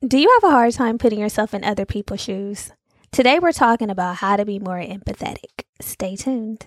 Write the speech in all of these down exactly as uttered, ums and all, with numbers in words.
Do you have a hard time putting yourself in other people's shoes? Today we're talking about how to be more empathetic. Stay tuned.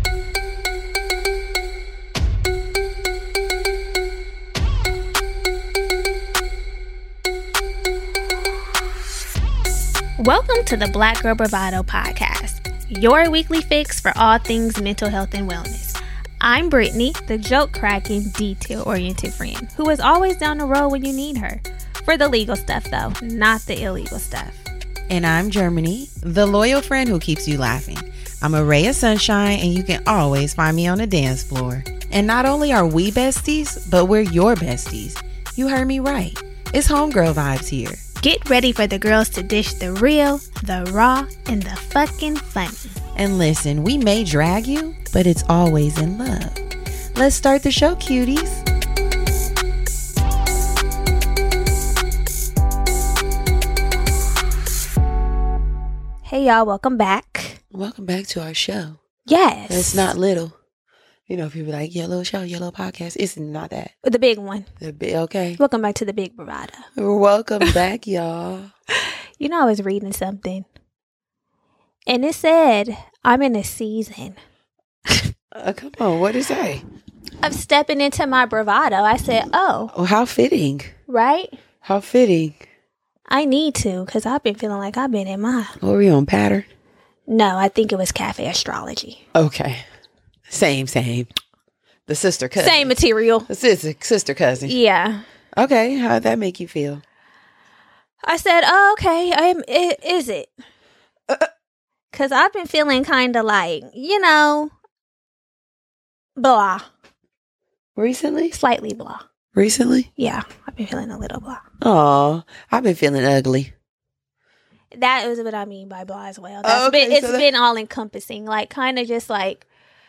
Welcome to the Black Girl Bravado podcast, your weekly fix for all things mental health and wellness. I'm Brittany, the joke-cracking, detail-oriented friend who is always down the road when you need her. For the legal stuff, though, not the illegal stuff. And I'm Germany, the loyal friend who keeps you laughing. I'm a ray of sunshine, and you can always find me on the dance floor. And not only are we besties, but we're your besties. You heard me right. It's homegirl vibes here. Get ready for the girls to dish the real, the raw, and the fucking funny. And listen, we may drag you, but it's always in love. Let's start the show, cuties. Hey y'all, welcome back. Welcome back to our show. Yes. It's not little. You know, people like, your little show, your little podcast. It's not that. The big one. The big, okay. Welcome back to the Big Bravado. Welcome back, y'all. You know, I was reading something. And it said, I'm in a season. Uh, come on, what did it say? Of stepping into my bravado. I said, oh. Oh, how fitting. Right? How fitting. I need to, because I've been feeling like I've been in mine. What were you on, pattern? No, I think it was cafe astrology. Okay. Same, same. The sister cousin. Same material. The sister, sister cousin. Yeah. Okay, how'd that make you feel? I said, oh, okay. I'm, it, is it? Because I've been feeling kind of like, you know, blah. Recently? Slightly blah. Recently? Yeah, I've been feeling a little blah. Oh, I've been feeling ugly. That is what I mean by blah as well. That's Oh, okay, been, it's so that- been all encompassing, like kind of just like,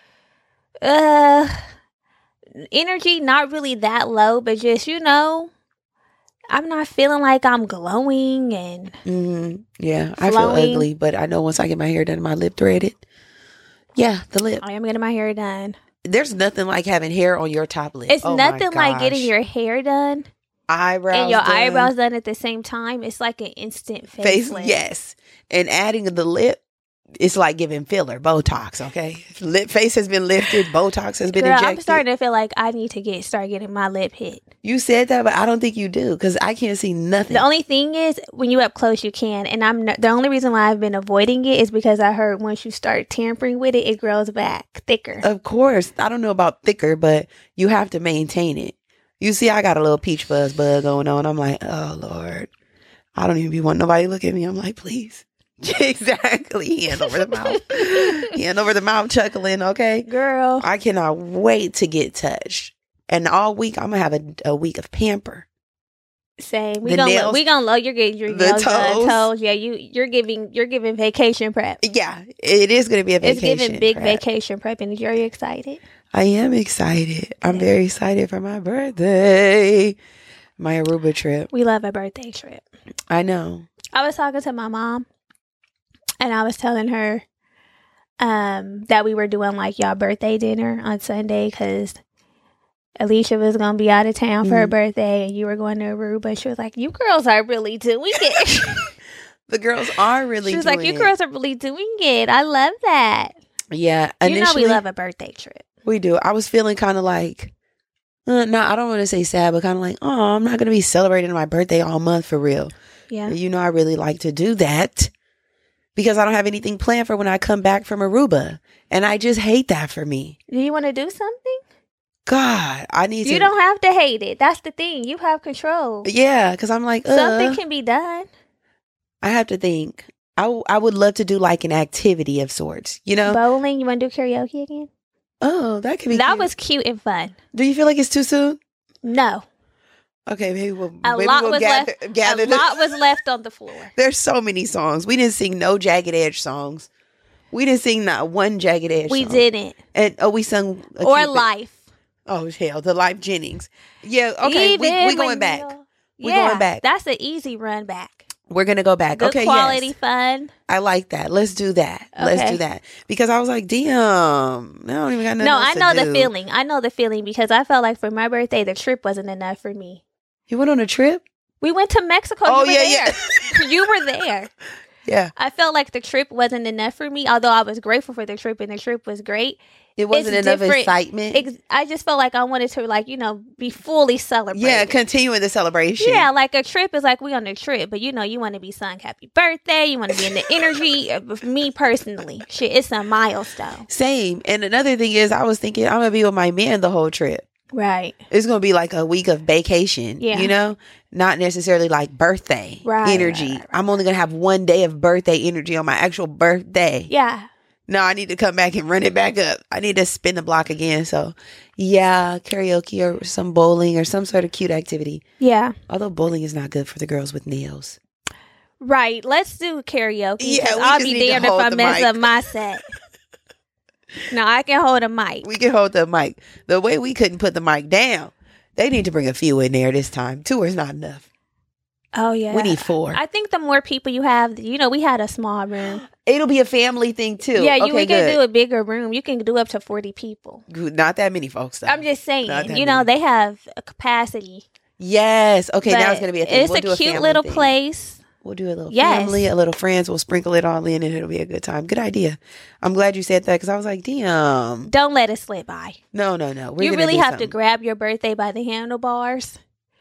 uh, energy not really that low, but just, you know, I'm not feeling like I'm glowing and Mm-hmm. Yeah, I flowing. feel ugly, but I know once I get my hair done and my lip threaded, yeah, the lip. I am getting my hair done. There's nothing like having hair on your top lip. It's Oh my nothing like getting gosh. your hair done eyebrows and your done. eyebrows done at the same time. It's like an instant face, face. lift. Yes, and adding the lip, it's like giving filler, Botox. Okay, lip face has been lifted, Botox has been Girl, injected. I'm starting to feel like I need to get start getting my lip hit. You said that, but I don't think you do because I can't see nothing. The only thing is, when you up close, you can. And I'm no, the only reason why I've been avoiding it is because I heard once you start tampering with it, it grows back thicker. Of course, I don't know about thicker, but you have to maintain it. You see, I got a little peach fuzz bug going on. I'm like, oh Lord, I don't even be wanting nobody to look at me. I'm like, please. Exactly. Hand over the mouth. Hand over the mouth chuckling, okay? Girl. I cannot wait to get touched. And all week, I'm going to have a, a week of pamper. Same. We The gonna nails, we gonna load. You're getting your the nails done, toes. toes. Yeah, you you're giving you're giving vacation prep. Yeah, it is going to be a It's vacation. giving big prep. vacation prep, and you're excited. I am excited. I'm Yeah. very excited for my birthday. My Aruba trip. We love a birthday trip. I know. I was talking to my mom, and I was telling her um, that we were doing like y'all birthday dinner on Sunday because Alicia was gonna be out of town for her Mhm. birthday, and you were going to Aruba. She was like, "You girls are really doing it." The girls are really She was doing like, "You it. girls are really doing it. I love that." Yeah, You know initially, we love a birthday trip. we do. I was feeling kind of like, uh, no, I don't want to say sad, but kind of like, oh, I'm not going to be celebrating my birthday all month for real. Yeah. You know, I really like to do that because I don't have anything planned for when I come back from Aruba. And I just hate that for me. Do you want to do something? God, I need to. You don't have to hate it. That's the thing. You have control. Yeah, because I'm like, uh, Something can be done. I have to think. I, w- I would love to do like an activity of sorts, you know? Bowling. You want to do karaoke again? Oh, that could be That cute. was cute and fun. Do you feel like it's too soon? No. Okay, maybe we'll, A maybe lot we'll was gather, left. gather a the- lot was left on the floor. There's so many songs. We didn't sing no Jagged Edge songs. We didn't sing not one Jagged Edge We song. didn't. And oh, we sung a Or Cupid. Life. Oh hell, the Life Jennings. Yeah, okay, we Even we going when back. you're- We yeah, going back. That's an easy run back. We're gonna go back. Good okay, quality yes. fun. I like that. Let's do that. Let's Okay. do that. Because I was like, damn, I don't even got nothing No, else I to know the do. feeling. I know the feeling because I felt like for my birthday the trip wasn't enough for me. You went on a trip? We went to Mexico. Oh, you were yeah, there. yeah. You were there. Yeah. I felt like the trip wasn't enough for me, although I was grateful for the trip and the trip was great. It wasn't It's enough different. excitement. Ex- I just felt like I wanted to, like, you know, be fully celebrated. Yeah, continuing the celebration. Yeah, like a trip is like we on a trip, but you know, you want to be sung happy birthday. You want to be in the energy. Of me personally, shit, it's a milestone. Same. And another thing is, I was thinking I'm gonna be with my man the whole trip. Right. It's gonna be like a week of vacation. Yeah. You know, not necessarily like birthday Right, energy. right, right, right. I'm only gonna have one day of birthday energy on my actual birthday. Yeah. No, I need to come back and run it back up. I need to spin the block again. So, yeah, karaoke or some bowling or some sort of cute activity. Yeah. Although bowling is not good for the girls with nails. Right. Let's do karaoke. Yeah, Yeah, we I'll just be need to damned if hold I the mess mic. up my set. No, I can hold a mic. We can hold the mic. The way we couldn't put the mic down, they need to bring a few in there this time. Two is not enough. Oh yeah. We need four. I think the more people you have, you know, we had a small room. It'll be a family thing too. Yeah, you okay, we can good. do a bigger room. You can do up to forty people. Good. Not that many folks though. I'm just saying, Not that you know, many. they have a capacity. Yes. Okay, now But it's gonna be a thing. It's We'll a do cute family little thing. place. We'll do a little Yes. family, a little friends. We'll sprinkle it all in, and it'll be a good time. Good idea. I'm glad you said that because I was like, damn. Don't let it slip by. No, no, no. We're you gonna really do have to something. grab your birthday by the handlebars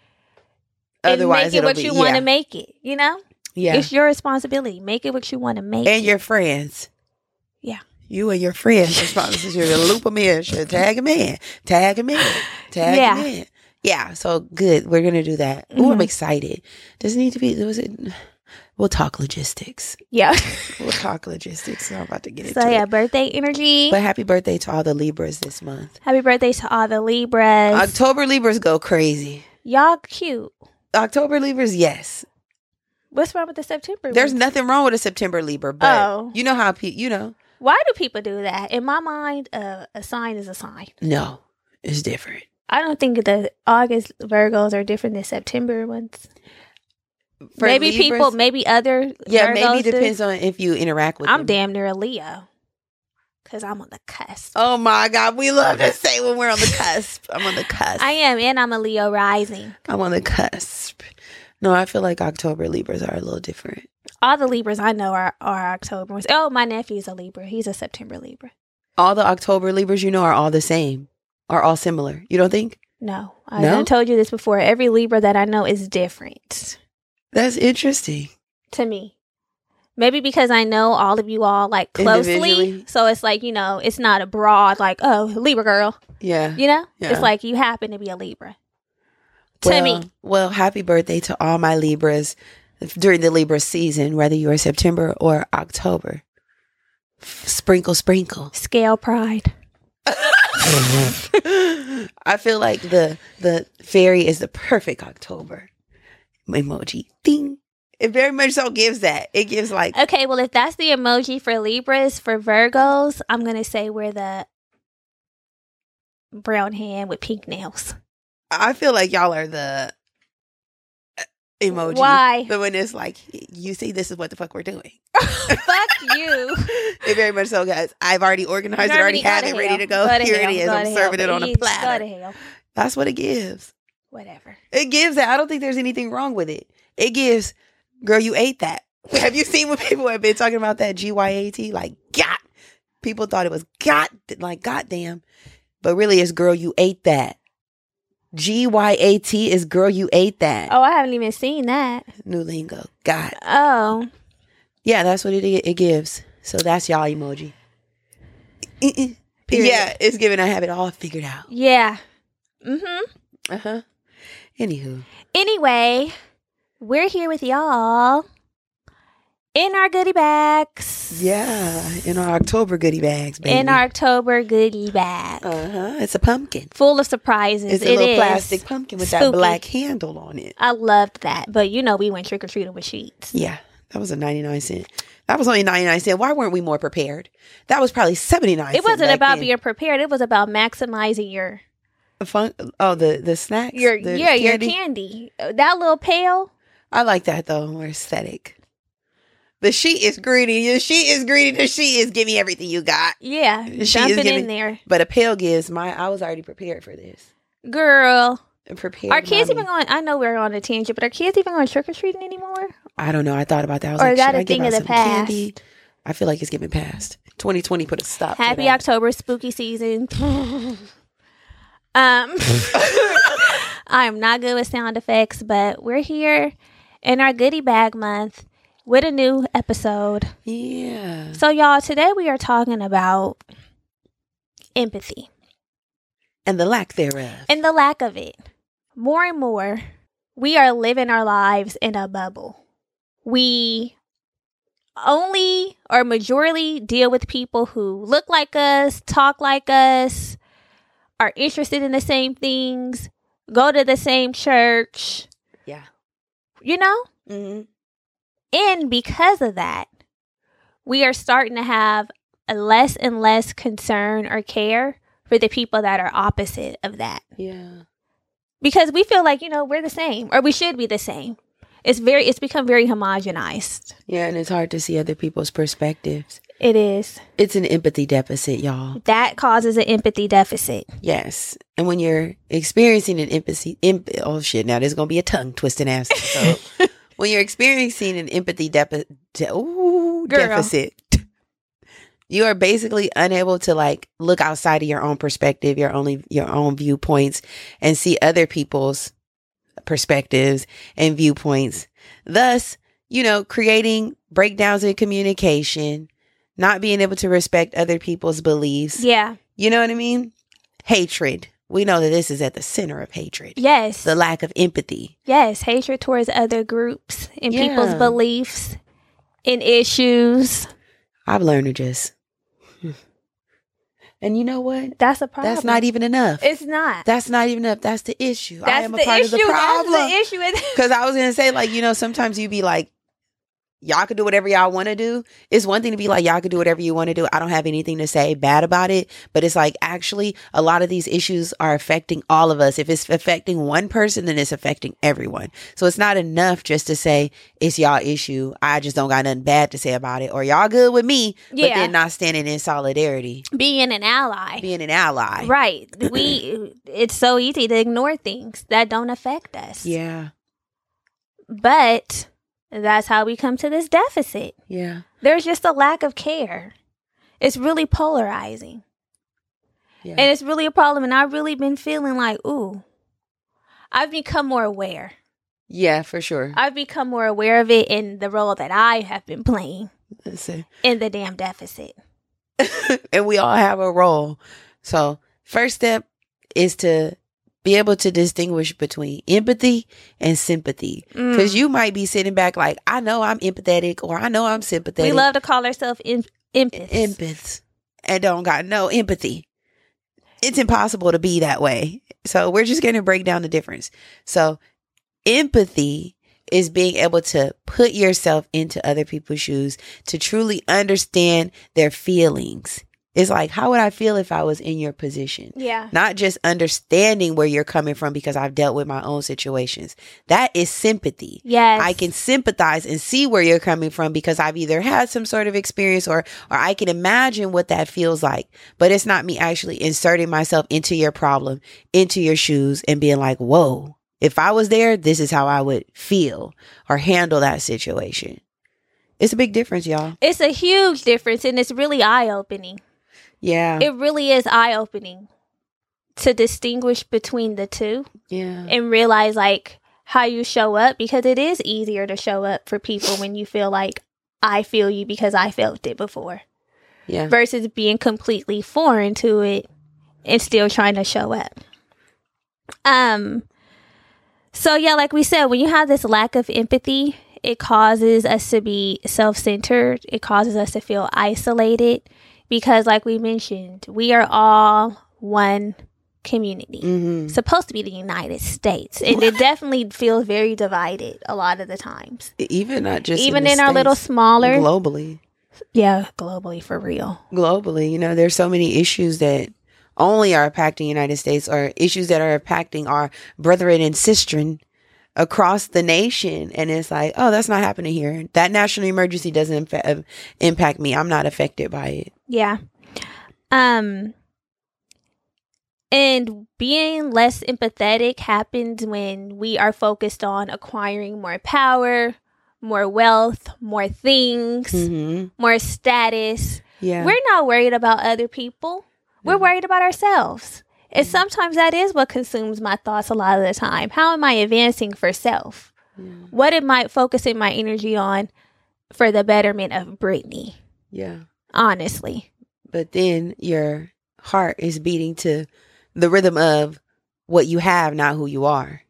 Otherwise, and make it it'll what be, you want yeah. to make it. You know, Yeah. it's your responsibility. Make it what you want to make. And it. your friends. Yeah. You and your friends responsible. You're gonna loop them in. Should tag them in. Tag them in. Tag Yeah. them in. Yeah. So good. We're gonna do that. Ooh, I'm Mhm. excited. Does it need to be? Was it? We'll talk logistics. Yeah. We'll talk logistics. I'm about to get into So yeah, it. birthday energy. But happy birthday to all the Libras this month. Happy birthday to all the Libras. October Libras go crazy. Y'all cute. October Libras, yes. What's wrong with the September? There's ones? nothing wrong with a September Libra, but Oh. you know how pe- you know. Why do people do that? In my mind, uh, a sign is a sign. No, it's different. I don't think the August Virgos are different than September ones. For maybe Libras- people, maybe other. Yeah, Virgos maybe do. depends on if you interact with I'm them. damn near a Leo because I'm on the cusp. Oh my God, we love to say when we're on the cusp. I'm on the cusp. I am, and I'm a Leo rising. I'm on the cusp. No, I feel like October Libras are a little different. All the Libras I know are, are October ones. Oh, my nephew's a Libra. He's a September Libra. All the October Libras you know are all the same, are all similar. You don't think? No, I No? done told you this before. Every Libra that I know is different That's interesting. to me. Maybe because I know all of you all like closely. Individually. So it's like, you know, it's not a broad like, oh, Libra girl. Yeah. You know? Yeah. It's like you happen to be a Libra. To well, me. Well, happy birthday to all my Libras during the Libra season, whether you are September or October. Sprinkle, sprinkle. Scale pride. I feel like the the fairy is the perfect October emoji. Ding. It very much so gives that. It gives like Okay, well, if that's the emoji for Libras, for Virgos, I'm going to say we're the brown hand with pink nails. I feel like y'all are the uh, emoji. Why? The one that's like, you see, this is what the fuck we're doing. Fuck you. It very much so, guys. I've already organized it, already Germany, have go it to ready hell. to go. Go to Here hell. it is. Go I'm to serving hell. it on a Please, platter. Go to hell. That's what it gives. Whatever. It gives that. I don't think there's anything wrong with it. It gives, girl, you ate that. Have you seen when people have been talking about that G Y A T? Like, got. People thought it was got, like, goddamn. But really, it's girl, you ate that. G Y A T is girl, you ate that. Oh, I haven't even seen that. New lingo. Got. Oh. Yeah, that's what it it gives. So that's y'all emoji. Period. Yeah, it's giving I have it all figured out. Yeah. Mm-hmm. Uh-huh. Anywho. Anyway, we're here with y'all in our goodie bags. Yeah, in our October goodie bags, baby. In our October goodie bag. Uh-huh. It's a pumpkin. Full of surprises. It's a It little is. plastic pumpkin with that Spooky. black handle on it. I loved that. But you know we went trick-or-treating with sheets. Yeah, that was a ninety-nine cent. That was only ninety-nine cent. Why weren't we more prepared? That was probably seventy-nine It cent wasn't back about then. being prepared. It was about maximizing your Fun- oh, the, the snacks? your The yeah, your candy? candy. That little pail. I like that, though. More aesthetic. The sheet is greedy. The sheet is greedy. The sheet is give me everything you got. Yeah. She is Dump it giving- in there. But a pail gives my, I was already prepared for this. Girl. prepared. Are kids mommy. even going? I know we're on a tangent, but are kids even going trick or treating anymore? I don't know. I thought about that. I was Or like, is that should a I give thing out of the some past? candy? I feel like it's getting past. twenty twenty put a stop. Happy to that. October, spooky season. um, I am not good with sound effects, but we're here in our goodie bag month with a new episode. Yeah. So, y'all, today we are talking about empathy And the lack thereof. and the lack of it. More and more, we are living our lives in a bubble. We only or majorly deal with people who look like us, talk like us, are interested in the same things, go to the same church. Yeah. You know? Mm-hmm. And because of that, we are starting to have a less and less concern or care for the people that are opposite of that. Yeah. Because we feel like, you know, we're the same, or we should be the same. It's very, it's become very homogenized. Yeah, and it's hard to see other people's perspectives. It is. It's an empathy deficit, y'all. That causes an empathy deficit. Yes. And when you're experiencing an empathy, imp- oh shit, now there's going to be a tongue twisting ass. So when you're experiencing an empathy depi- de- ooh, deficit, you are basically unable to like look outside of your own perspective, your only, your own viewpoints, and see other people's perspectives and viewpoints. Thus, you know, creating breakdowns in communication, not being able to respect other people's beliefs. Yeah. You know what I mean? Hatred. We know that this is at the center of hatred. Yes. The lack of empathy. Yes. Hatred towards other groups and Yeah. people's beliefs and issues. I've learned to just. And you know what? That's a problem. That's not even enough. It's not. That's not even enough. That's the issue. That's I am the a part issue. of the problem. That's the issue. Because I was going to say, like, you know, sometimes you be like, y'all could do whatever y'all want to do. It's one thing to be like, y'all could do whatever you want to do. I don't have anything to say bad about it. But it's like, actually, a lot of these issues are affecting all of us. If it's affecting one person, then it's affecting everyone. So it's not enough just to say, it's y'all issue. I just don't got nothing bad to say about it. Or y'all good with me, Yeah. but then not standing in solidarity. Being an ally. Being an ally. Right. We. It's so easy to ignore things that don't affect us. Yeah. But that's how we come to this deficit. Yeah. There's just a lack of care. It's really polarizing. Yeah. And it's really a problem. And I've really been feeling like, ooh, I've become more aware. Yeah, for sure. I've become more aware of it in the role that I have been playing Listen. in the damn deficit. And we all have a role. So first step is to be able to distinguish between empathy and sympathy. Because Mm. you might be sitting back like, I know I'm empathetic or I know I'm sympathetic. We love to call ourselves em- empaths. empaths and don't got no empathy. It's impossible to be that way. So we're just going to break down the difference. So empathy is being able to put yourself into other people's shoes to truly understand their feelings. It's like, how would I feel if I was in your position? Yeah. Not just understanding where you're coming from because I've dealt with my own situations. That is sympathy. Yes. I can sympathize and see where you're coming from because I've either had some sort of experience or, or I can imagine what that feels like. But it's not me actually inserting myself into your problem, into your shoes and being like, whoa, if I was there, this is how I would feel or handle that situation. It's a big difference, y'all. It's a huge difference and it's really eye-opening. Yeah. It really is eye-opening to distinguish between the two yeah. and realize like how you show up, because it is easier to show up for people when you feel like I feel you because I felt it before Yeah. versus being completely foreign to it and still trying to show up. Um, so yeah, like we said, when you have this lack of empathy, it causes us to be self-centered. It causes us to feel isolated. Because like we mentioned, we are all one community. Mm-hmm. Supposed to be the United States. And it definitely feels very divided a lot of the times. Even not just Even in, in the our States, little smaller. globally. Yeah, globally for real. Globally, you know, there's so many issues that only are impacting the United States or issues that are impacting our brethren and sistren across the nation. And it's like, oh, that's not happening here. That national emergency doesn't imfa- impact me. I'm not affected by it. Yeah. Um. And being less empathetic happens when we are focused on acquiring more power, more wealth, more things, Mm-hmm. more status. Yeah. We're not worried about other people. We're Mm-hmm. worried worried about ourselves. And sometimes that is what consumes my thoughts a lot of the time. How am I advancing for self? Yeah. What am I focusing my energy on for the betterment of Brittany? Yeah. Honestly. But then your heart is beating to the rhythm of what you have, not who you are.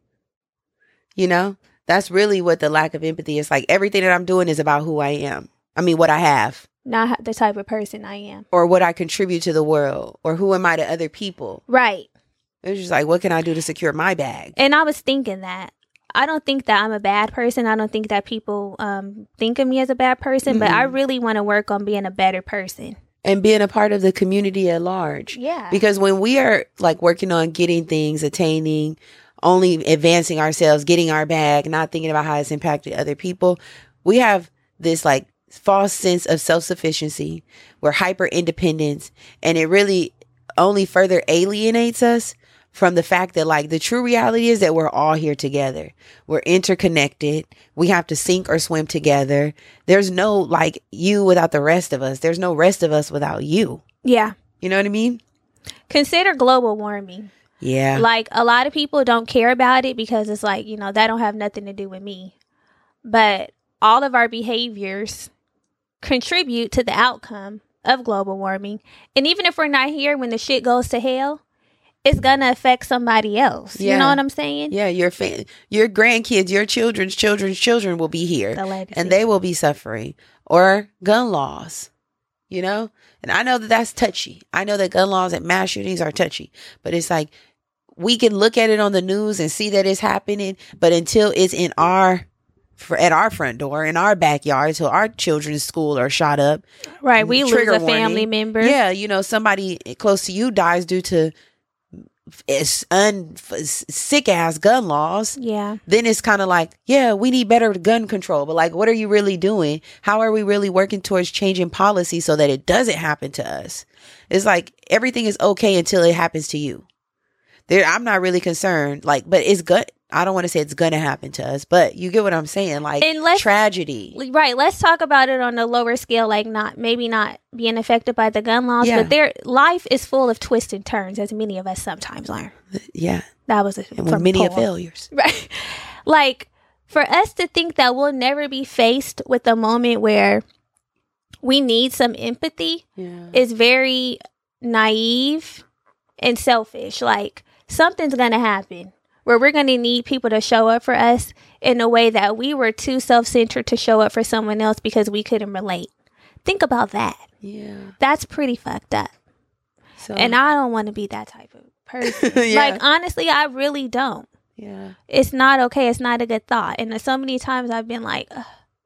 You know, that's really what the lack of empathy is. Like, everything that I'm doing is about who I am. I mean, what I have. Not the type of person I am. Or what I contribute to the world. Or who am I to other people. Right. It's just like, what can I do to secure my bag? And I was thinking that. I don't think that I'm a bad person. I don't think that people um, think of me as a bad person. Mm-hmm. But I really want to work on being a better person. And being a part of the community at large. Yeah. Because when we are like working on getting things, attaining, only advancing ourselves, getting our bag, not thinking about how it's impacted other people, we have this like false sense of self-sufficiency. We're hyper independent, and it really only further alienates us from the fact that like the true reality is that we're all here together. We're interconnected. We have to sink or swim together. There's no like you without the rest of us. There's no rest of us without you. Yeah. You know what I mean? Consider global warming. Yeah. Like, a lot of people don't care about it because it's like, you know, that don't have nothing to do with me. But all of our behaviors contribute to the outcome of global warming. And even if we're not here when the shit goes to hell, it's gonna affect somebody else. Yeah. You know what I'm saying? Yeah, your fa- your grandkids, your children's children's children will be here, The legacy. and they will be suffering. Or gun laws, you know? And I know that that's touchy. I know that gun laws and mass shootings are touchy. But it's like, we can look at it on the news and see that it's happening, but until it's in our for at our front door, in our backyard, until our children's school are shot up. Right, we lose Trigger a family warning. member. Yeah, you know, somebody close to you dies due to it's un sick ass gun laws. Yeah. Then it's kind of like, yeah, we need better gun control. But like, what are you really doing? How are we really working towards changing policy so that it doesn't happen to us? It's like everything is okay until it happens to you. There, I'm not really concerned. Like, but it's good. I don't want to say it's going to happen to us, but you get what I'm saying? Like, And let's- tragedy. Right. Let's talk about it on a lower scale, like not maybe not being affected by the gun laws, Yeah. but their life is full of twists and turns, as many of us sometimes learn. Yeah. That was a, And with from many of poem. failures. Right. Like, for us to think that we'll never be faced with a moment where we need some empathy Yeah. is very naive and selfish. Like, something's going to happen where we're going to need people to show up for us in a way that we were too self-centered to show up for someone else because we couldn't relate. Think about that. Yeah. That's pretty fucked up. So, And I don't want to be that type of person. Yeah. Like, honestly, I really don't. yeah. It's not okay. It's not a good thought. And so many times I've been like, ugh.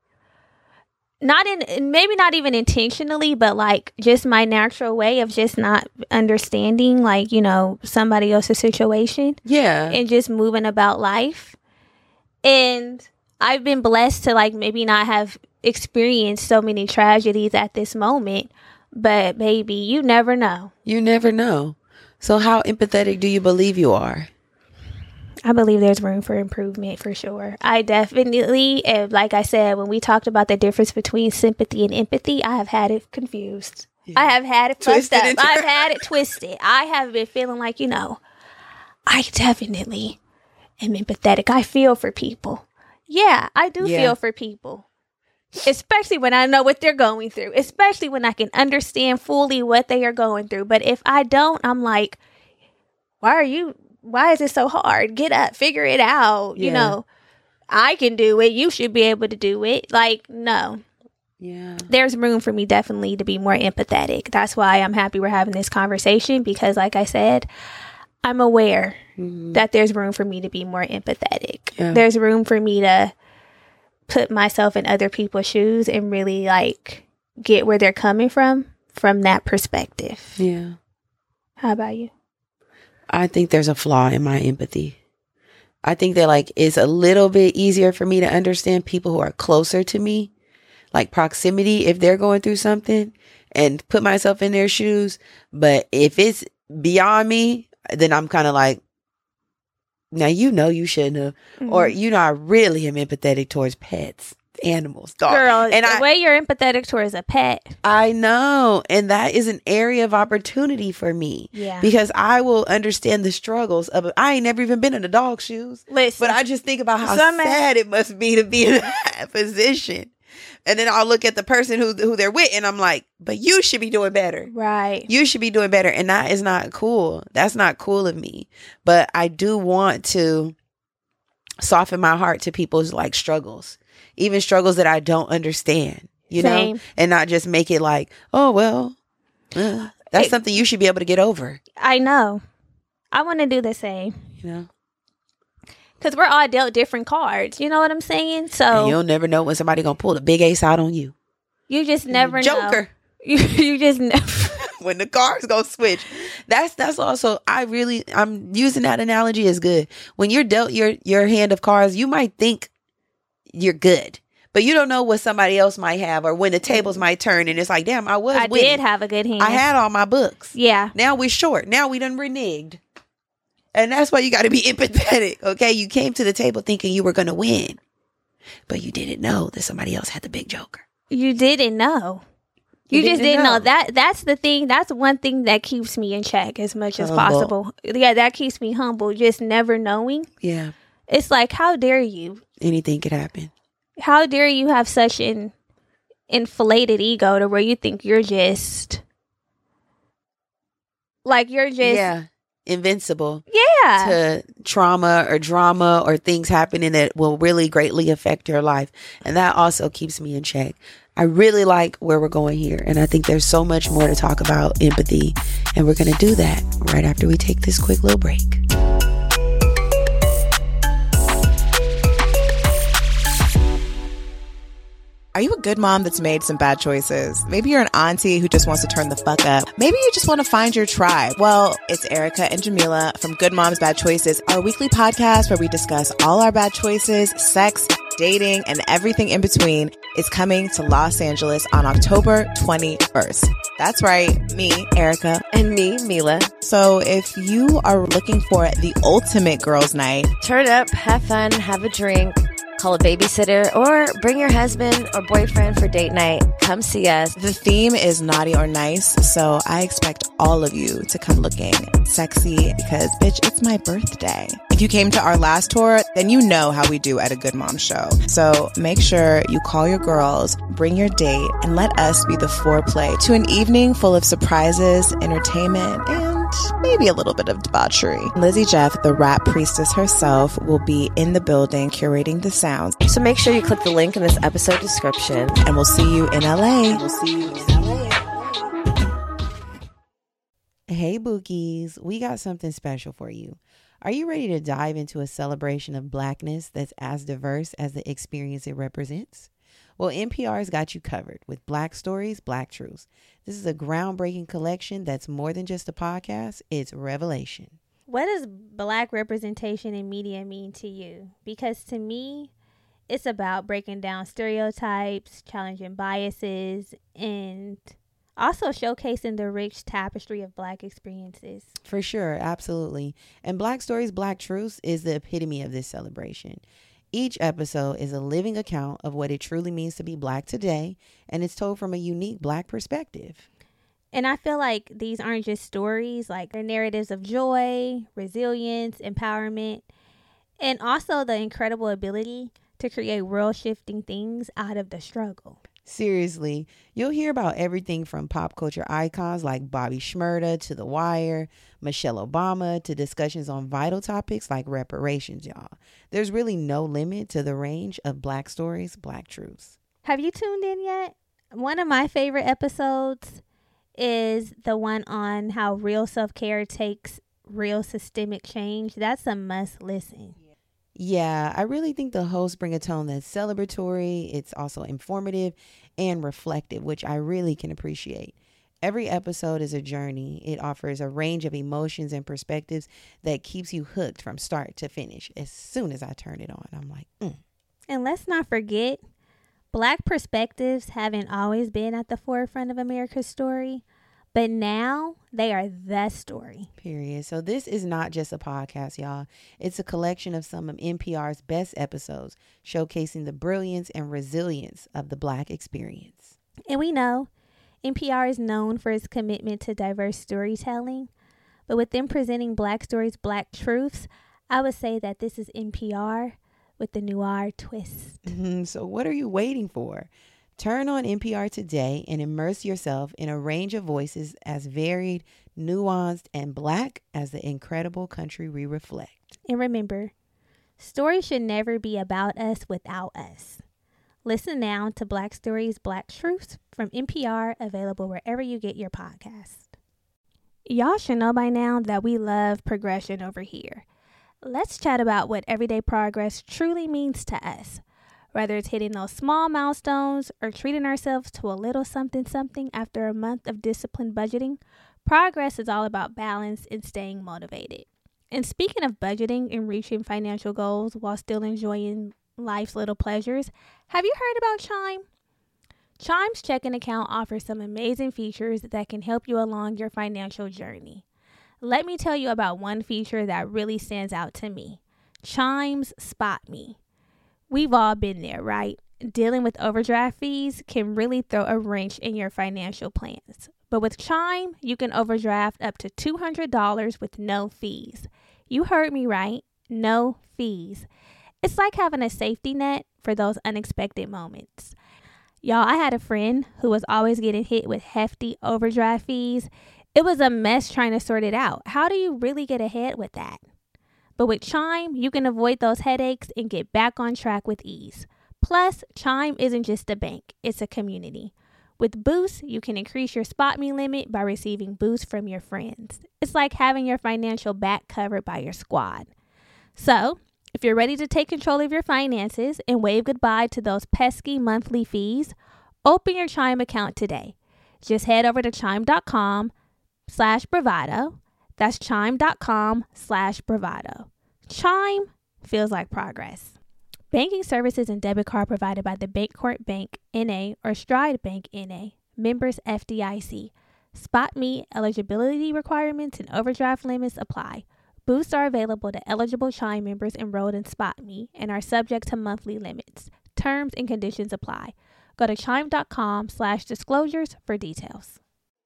Not in, maybe not even intentionally, but like just my natural way of just not understanding, like, you know, somebody else's situation Yeah. and just moving about life. And I've been blessed to like maybe not have experienced so many tragedies at this moment, but baby, you never know. You never know. So how empathetic do you believe you are? I believe there's room for improvement for sure. I definitely, and like I said, when we talked about the difference between sympathy and empathy, I have had it confused. Yeah. I have had it fucked Twisted up. into- I've had it twisted. I have been feeling like, you know, I definitely am empathetic. I feel for people. Yeah, I do Yeah. feel for people. Especially when I know what they're going through. Especially when I can understand fully what they are going through. But if I don't, I'm like, why are you... Why is it so hard? Get up, figure it out. You Yeah. know, I can do it. You should be able to do it. Like, no, Yeah. there's room for me definitely to be more empathetic. That's why I'm happy we're having this conversation because, like I said, I'm aware Mhm. that there's room for me to be more empathetic. Yeah. There's room for me to put myself in other people's shoes and really like get where they're coming from, from that perspective. Yeah. How about you? I think there's a flaw in my empathy. I think that like it's a little bit easier for me to understand people who are closer to me, like proximity, if they're going through something and put myself in their shoes. But if it's beyond me, then I'm kind of like, now, you know, you shouldn't have. Mm-hmm. Or, you know, I really am empathetic towards pets, animals, dogs. Girl, and the I, way you're empathetic towards a pet. I know. And that is an area of opportunity for me. Yeah. Because I will understand the struggles of, I ain't never even been in a dog's shoes. Listen. But I just think about how sad it must be to be in that position. And then I'll look at the person who who they're with and I'm like, but you should be doing better. Right. You should be doing better. And that is not cool. That's not cool of me. But I do want to soften my heart to people's like struggles, even struggles that I don't understand, you Same. know, and not just make it like, oh, well, uh, that's it, something you should be able to get over. I know. I want to do the same. You know. Because we're all dealt different cards. You know what I'm saying? So and you'll never know when somebody going to pull the big ace out on you. You just never Joker. know. Joker. You, you just never. When the cards go switch. That's that's also, I really, I'm using that analogy as good. When you're dealt your, your hand of cards, you might think you're good. But you don't know what somebody else might have or when the tables might turn. And it's like, damn, I was I winning. did have a good hand. I had all my books. Yeah. Now we're short. Now we done reneged. And that's why you got to be empathetic, okay? You came to the table thinking you were going to win, but you didn't know that somebody else had the big joker. You didn't know. You, you just didn't, didn't know. know. That That's the thing. That's one thing that keeps me in check as much as humble. possible. Yeah, that keeps me humble, just never knowing. Yeah. It's like, how dare you? Anything could happen. How dare you have such an inflated ego to where you think you're just, like you're just. Yeah. Invincible yeah to trauma or drama or things happening that will really greatly affect your life. And that also keeps me in check. I really like where we're going here. And I think there's so much more to talk about empathy. And we're going to do that right after we take this quick little break. Are you a good mom that's made some bad choices? Maybe you're an auntie who just wants to turn the fuck up. Maybe you just want to find your tribe. Well, it's Erica and Jamila from Good Moms Bad Choices, our weekly podcast where we discuss all our bad choices, sex, dating, and everything in between is coming to Los Angeles on October twenty-first. That's right, me, Erica. And me, Mila. So if you are looking for the ultimate girls' night, turn up, have fun, have a drink, call a babysitter, or bring your husband or boyfriend for date night. Come see us. The theme is naughty or nice, so I expect all of you to come looking sexy because, bitch, it's my birthday. If you came to our last tour, then you know how we do at a Good Mom show. So make sure you call your girls, bring your date, and let us be the foreplay to an evening full of surprises, entertainment, and maybe a little bit of debauchery. Lizzie Jeff, the rap priestess herself, will be in the building curating the sounds. So make sure you click the link in this episode description. And we'll see you in L A. We'll see you in L A. Hey, Bookies. We got something special for you. Are you ready to dive into a celebration of Blackness that's as diverse as the experience it represents? Well, N P R's got you covered with Black Stories, Black Truths. This is a groundbreaking collection that's more than just a podcast. It's revelation. What does Black representation in media mean to you? Because to me, it's about breaking down stereotypes, challenging biases, and also showcasing the rich tapestry of Black experiences. For sure, absolutely. And Black Stories, Black Truths is the epitome of this celebration. Each episode is a living account of what it truly means to be Black today, and it's told from a unique Black perspective. And I feel like these aren't just stories, like they're narratives of joy, resilience, empowerment, and also the incredible ability to create world-shifting things out of the struggle. Seriously, you'll hear about everything from pop culture icons like Bobby Shmurda to The Wire, Michelle Obama, to discussions on vital topics like reparations, y'all. There's really no limit to the range of Black Stories, Black Truths. Have you tuned in yet? One of my favorite episodes is the one on how real self-care takes real systemic change. That's a must listen. Yeah, I really think the hosts bring a tone that's celebratory. It's also informative and reflective, which I really can appreciate. Every episode is a journey. It offers a range of emotions and perspectives that keeps you hooked from start to finish. As soon as I turn it on, I'm like, mm. And let's not forget, Black perspectives haven't always been at the forefront of America's story. But now they are the story. Period. So this is not just a podcast, y'all. It's a collection of some of N P R's best episodes, showcasing the brilliance and resilience of the Black experience. And we know N P R is known for its commitment to diverse storytelling. But with them presenting Black stories, Black truths, I would say that this is N P R with the noir twist. Mm-hmm. So what are you waiting for? Turn on N P R today and immerse yourself in a range of voices as varied, nuanced, and Black as the incredible country we reflect. And remember, stories should never be about us without us. Listen now to Black Stories, Black Truths from N P R, available wherever you get your podcast. Y'all should know by now that we love progression over here. Let's chat about what everyday progress truly means to us. Whether it's hitting those small milestones or treating ourselves to a little something something after a month of disciplined budgeting, progress is all about balance and staying motivated. And speaking of budgeting and reaching financial goals while still enjoying life's little pleasures, have you heard about Chime? Chime's checking account offers some amazing features that can help you along your financial journey. Let me tell you about one feature that really stands out to me. Chime's Spot Me. We've all been there, right? Dealing with overdraft fees can really throw a wrench in your financial plans. But with Chime, you can overdraft up to two hundred dollars with no fees. You heard me right. No fees. It's like having a safety net for those unexpected moments. Y'all, I had a friend who was always getting hit with hefty overdraft fees. It was a mess trying to sort it out. How do you really get ahead with that? But with Chime, you can avoid those headaches and get back on track with ease. Plus, Chime isn't just a bank, it's a community. With Boost, you can increase your Spot Me limit by receiving boosts from your friends. It's like having your financial back covered by your squad. So, if you're ready to take control of your finances and wave goodbye to those pesky monthly fees, open your Chime account today. Just head over to chime.com slash bravado. That's chime.com slash bravado. Chime feels like progress. Banking services and debit card provided by the Bancorp Bank, N A or Stride Bank, N A. Members F D I C. Spot Me eligibility requirements and overdraft limits apply. Boosts are available to eligible Chime members enrolled in Spot Me and are subject to monthly limits. Terms and conditions apply. Go to chime.com slash disclosures for details.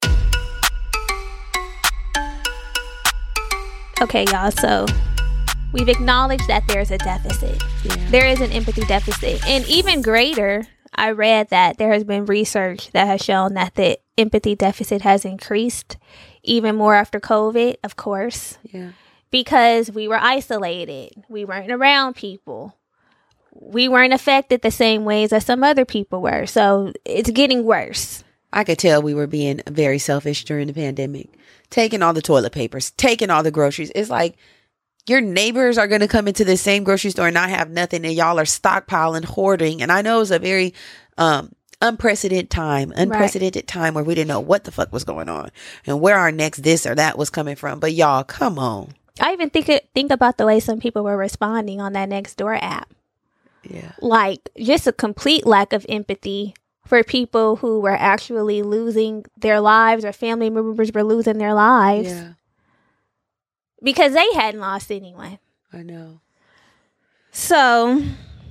Okay, y'all, so we've acknowledged that there's a deficit. Yeah. There is an empathy deficit. And even greater, I read that there has been research that has shown that the empathy deficit has increased even more after COVID, of course. Yeah. Because we were isolated. We weren't around people. We weren't affected the same ways as some other people were. So it's getting worse. I could tell we were being very selfish during the pandemic. Taking all the toilet papers, taking all the groceries. It's like your neighbors are going to come into the same grocery store and not have nothing, and y'all are stockpiling, hoarding. And I know it was a very um, unprecedented time, unprecedented right. time where we didn't know what the fuck was going on and where our next this or that was coming from. But y'all, come on. I even think it, think about the way some people were responding on that Nextdoor app. Yeah. Like just a complete lack of empathy for people who were actually losing their lives or family members were losing their lives. Yeah. Because they hadn't lost anyone. I know. So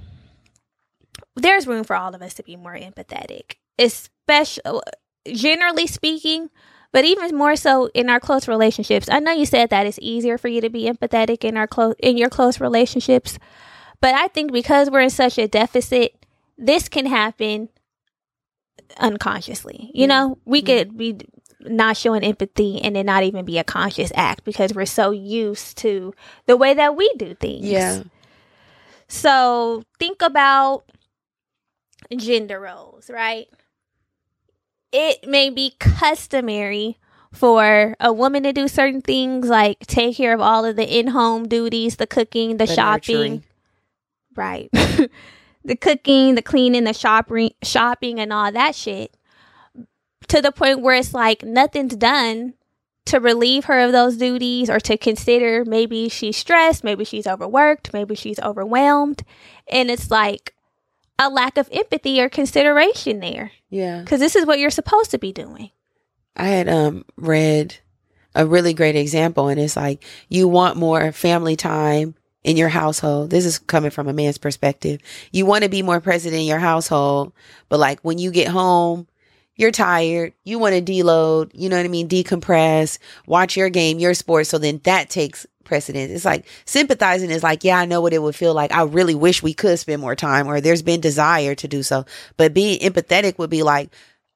there's room for all of us to be more empathetic, especially generally speaking, but even more so in our close relationships. I know you said that it's easier for you to be empathetic in our close in your close relationships, but I think because we're in such a deficit, this can happen unconsciously. You yeah. know, we yeah. could be not showing empathy and it not even be a conscious act because we're so used to the way that we do things. Yeah. So think about gender roles, right? It may be customary for a woman to do certain things like take care of all of the in-home duties, the cooking, the, the shopping. Nurturing. Right. The cooking, the cleaning, the shopping, shopping and all that shit. To the point where it's like nothing's done to relieve her of those duties or to consider maybe she's stressed, maybe she's overworked, maybe she's overwhelmed. And it's like a lack of empathy or consideration there. Yeah. Because this is what you're supposed to be doing. I had um read a really great example, and it's like, you want more family time in your household. This is coming from a man's perspective. You want to be more present in your household, but like when you get home, you're tired. You want to deload, you know what I mean? Decompress, watch your game, your sport. So then that takes precedence. It's like sympathizing is like, yeah, I know what it would feel like. I really wish we could spend more time, or there's been desire to do so. But being empathetic would be like,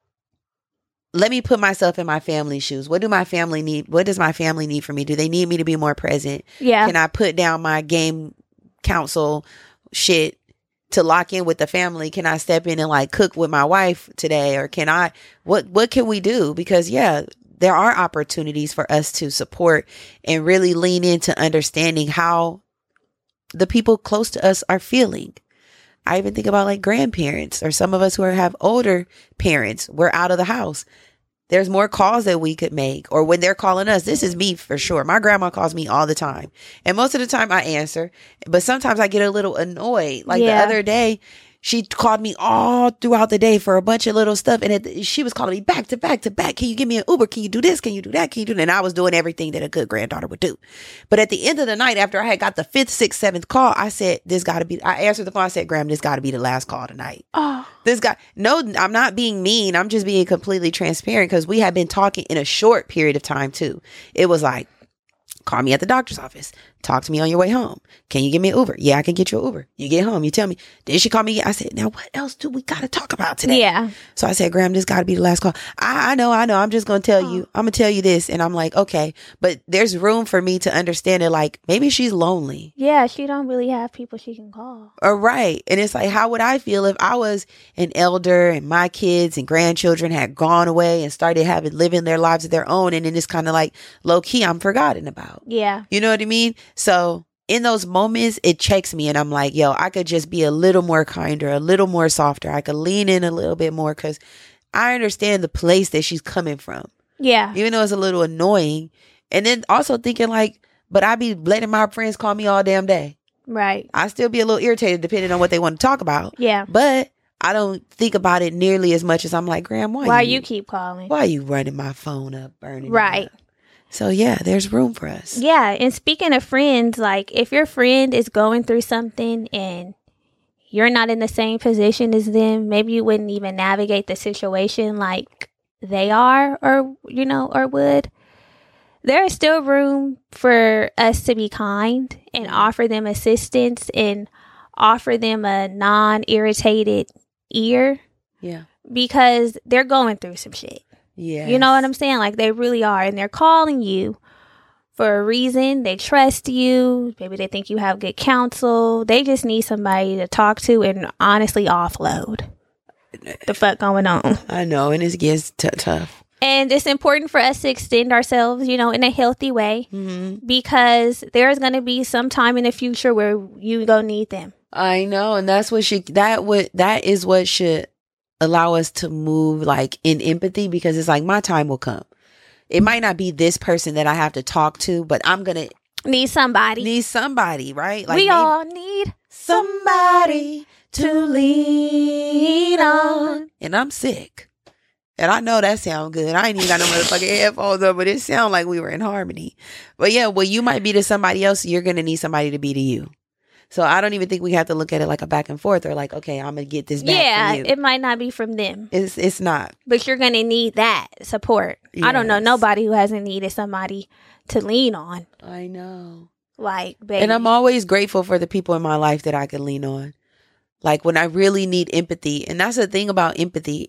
let me put myself in my family's shoes. What do my family need? What does my family need from me? Do they need me to be more present? Yeah. Can I put down my game council shit to lock in with the family? Can I step in and like cook with my wife today? Or can I, what, what can we do? Because yeah, there are opportunities for us to support and really lean into understanding how the people close to us are feeling. I even think about like grandparents, or some of us who are, have older parents. We're out of the house. There's more calls that we could make, or when they're calling us. This is me for sure. My grandma calls me all the time, and most of the time I answer, but sometimes I get a little annoyed. Like Yeah. the other day, she called me all throughout the day for a bunch of little stuff. And it, she was calling me back to back to back. Can you give me an Uber? Can you do this? Can you do that? Can you do that? And I was doing everything that a good granddaughter would do. But at the end of the night, after I had got the fifth, sixth, seventh call, I said, this got to be, I answered the phone. I said, Graham, this got to be the last call tonight. Oh, This guy, no, I'm not being mean. I'm just being completely transparent, because we have been talking in a short period of time too. It was like, call me at the doctor's office. Talk to me on your way home. Can you give me an Uber? Yeah, I can get you an Uber. You get home, you tell me. Did she call me? I said, now what else do we got to talk about today? yeah. So I said, Graham, this got to be the last call. I, I know, I know. I'm just going to tell you. I'm going to tell you this. And I'm like, okay. But there's room for me to understand it. Like, maybe she's lonely. Yeah, she don't really have people she can call. Or right. And it's like, how would I feel if I was an elder and my kids and grandchildren had gone away and started having, living their lives of their own. And then it's kind of like low key, I'm forgotten about. Yeah. You know what I mean? So in those moments, it checks me, and I'm like, yo, I could just be a little more kinder, a little more softer. I could lean in a little bit more, because I understand the place that she's coming from, Yeah. even though it's a little annoying. And then also thinking like, but I be letting my friends call me all damn day. Right. I still be a little irritated depending on what they want to talk about. Yeah. But I don't think about it nearly as much as I'm like, Graham, why, Why you, you keep calling? why are you running my phone up, burning it Right. up? So yeah, there's room for us. Yeah. And speaking of friends, like if your friend is going through something and you're not in the same position as them, maybe you wouldn't even navigate the situation like they are, or, you know, or would. There is still room for us to be kind and offer them assistance and offer them a non-irritated ear, Yeah. because they're going through some shit. Yeah. You know what I'm saying? Like they really are. And they're calling you for a reason. They trust you. Maybe they think you have good counsel. They just need somebody to talk to and honestly offload the fuck going on. I know, and it gets t- tough. And it's important for us to extend ourselves, you know, in a healthy way, Mm-hmm. because there's going to be some time in the future where you gonna need them. I know, and that's what should that would that is what should allow us to move like in empathy, because it's like my time will come. It might not be this person that I have to talk to, but I'm gonna Need somebody. need somebody, right? Like we maybe all need somebody to lean on. And I'm sick. And I know that sound good. I ain't even got no motherfucking headphones on, but it sound like we were in harmony. But yeah, well, you might be to somebody else, you're gonna need somebody to be to you. So I don't even think we have to look at it like a back and forth, or like, okay, I'm gonna get this back Yeah, from you. it might not be from them, It's it's not. but you're going to need that support. I don't know Yes. nobody who hasn't needed somebody to lean on. I know. Like, baby. And I'm always grateful for the people in my life that I can lean on. Like when I really need empathy. And that's the thing about empathy.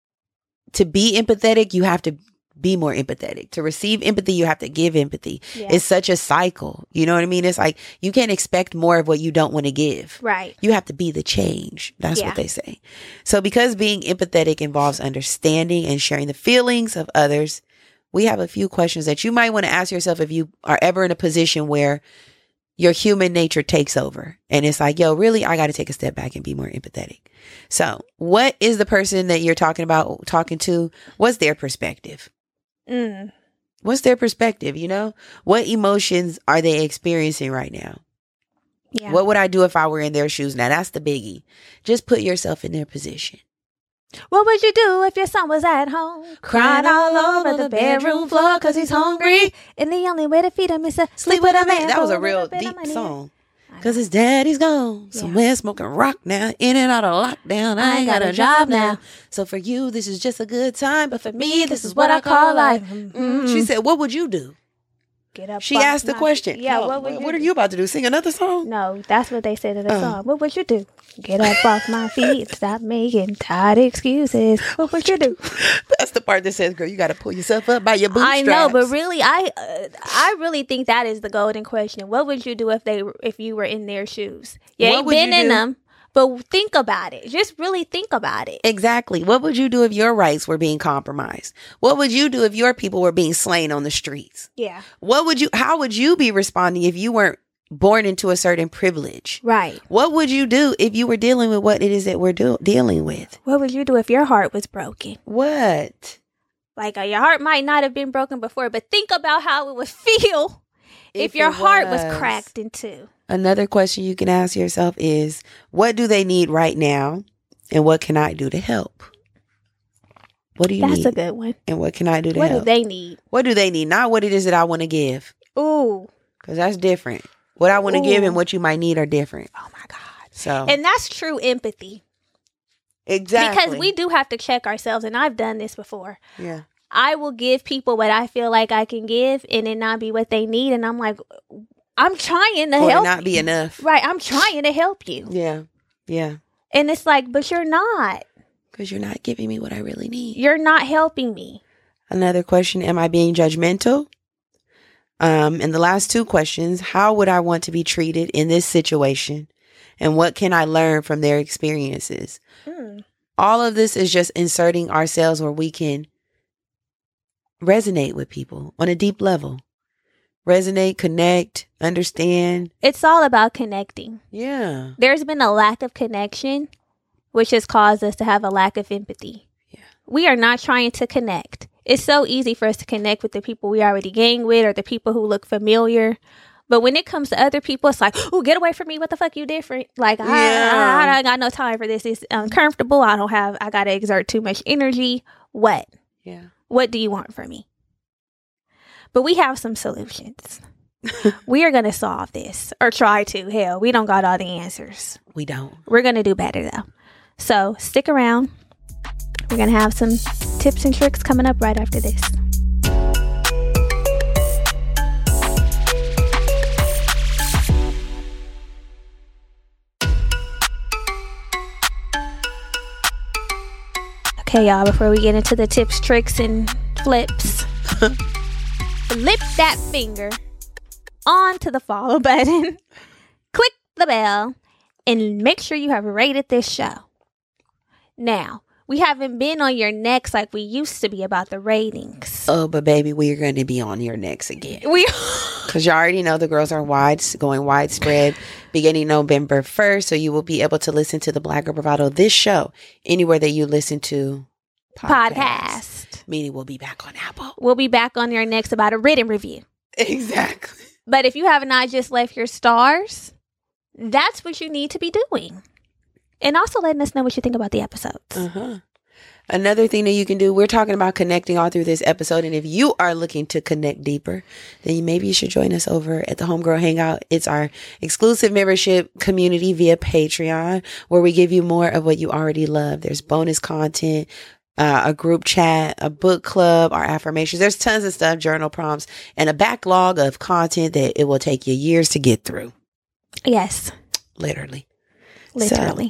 To be empathetic, you have to be more empathetic. To receive empathy, you have to give empathy. Yeah. It's such a cycle. You know what I mean? It's like you can't expect more of what you don't want to give. Right. You have to be the change. That's Yeah. what they say. So because being empathetic involves understanding and sharing the feelings of others, we have a few questions that you might want to ask yourself if you are ever in a position where your human nature takes over. And it's like, yo, really, I got to take a step back and be more empathetic. So what is the person that you're talking about, talking to? What's their perspective? Mm. What's their perspective? You know, what emotions are they experiencing right now? Yeah. What would I do if I were in their shoes? Now that's the biggie. Just put yourself in their position. What would you do if your son was at home? Crying all over the bedroom floor because he's hungry. And the only way to feed him is to sleep with a man. That was a real deep song. Because his daddy's gone. Yeah. Somewhere smoking rock now. In and out of lockdown. I ain't got a job now. So for you, this is just a good time. But for me, this is what I call life. Mm-hmm. She said, what would you do? Get up. She asked the question. Yeah, no, what would you What do? are you about to do? Sing another song? No, that's what they said in the uh. song. What would you do? Get up off my feet. Stop making tired excuses. What would you do? That's the part that says, girl, you got to pull yourself up by your bootstraps. I know, but really, I uh, I really think that is the golden question. What would you do if they if you were in their shoes? You What ain't would been you in do? them, but think about it. Just really think about it. Exactly. What would you do if your rights were being compromised? What would you do if your people were being slain on the streets? Yeah. What would you, how would you be responding if you weren't born into a certain privilege? Right. What would you do if you were dealing with what it is that we're do- dealing with? What would you do if your heart was broken? What? Like, uh, your heart might not have been broken before, but think about how it would feel if, If your it heart was was. cracked in two. Another question you can ask yourself is, what do they need right now? And what can I do to help? What do you That's need? a good one. And what can I do to What help? do they need? What do they need? Not what it is that I want to give. Ooh. Because that's different. What I want to give Ooh. and what you might need are different. Oh, my God. So, And that's true empathy. exactly. Because we do have to check ourselves, and I've done this before. Yeah. I will give people what I feel like I can give, and it not be what they need. And I'm like, I'm trying to Or help. not be enough. Right. I'm trying to help you. Yeah. Yeah. And it's like, but you're not. Because you're not giving me what I really need. You're not helping me. Another question, am I being judgmental? Um, and the last two questions, how would I want to be treated in this situation? And what can I learn from their experiences? Mm. All of this is just inserting ourselves where we can resonate with people on a deep level. Resonate, connect, understand. It's all about connecting. Yeah. There's been a lack of connection, which has caused us to have a lack of empathy. Yeah. We are not trying to connect. It's so easy for us to connect with the people we already gang with or the people who look familiar. But when it comes to other people, it's like, oh, get away from me. What the fuck, you different? Like, I, Yeah. I, I, I got no time for this. It's uncomfortable. I don't have, I got to exert too much energy. What? Yeah. What do you want from me? But we have some solutions. We are going to solve this or try to. Hell, we don't got all the answers. We don't. We're going to do better, though. So stick around. We're going to have some tips and tricks coming up right after this. Okay, y'all, before we get into the tips, tricks, and flips, flip that finger onto the follow button, click the bell, and make sure you have rated this show. Now, we haven't been on your necks like we used to be about the ratings. Oh, but baby, we're going to be on your necks again. We Because you already know the girls are wide, going widespread beginning November first. So you will be able to listen to the Black Girl Bravado, this show, anywhere that you listen to podcasts. podcast. Meaning we'll be back on Apple. We'll be back on your next about a written review. Exactly. But if you have not just left your stars, that's what you need to be doing. And also letting us know what you think about the episodes. Uh-huh. Another thing that you can do, we're talking about connecting all through this episode. And if you are looking to connect deeper, then maybe you should join us over at the Homegirl Hangout. It's our exclusive membership community via Patreon, where we give you more of what you already love. There's bonus content, uh, a group chat, a book club, our affirmations. There's tons of stuff, journal prompts, and a backlog of content that it will take you years to get through. Yes. Literally. Literally.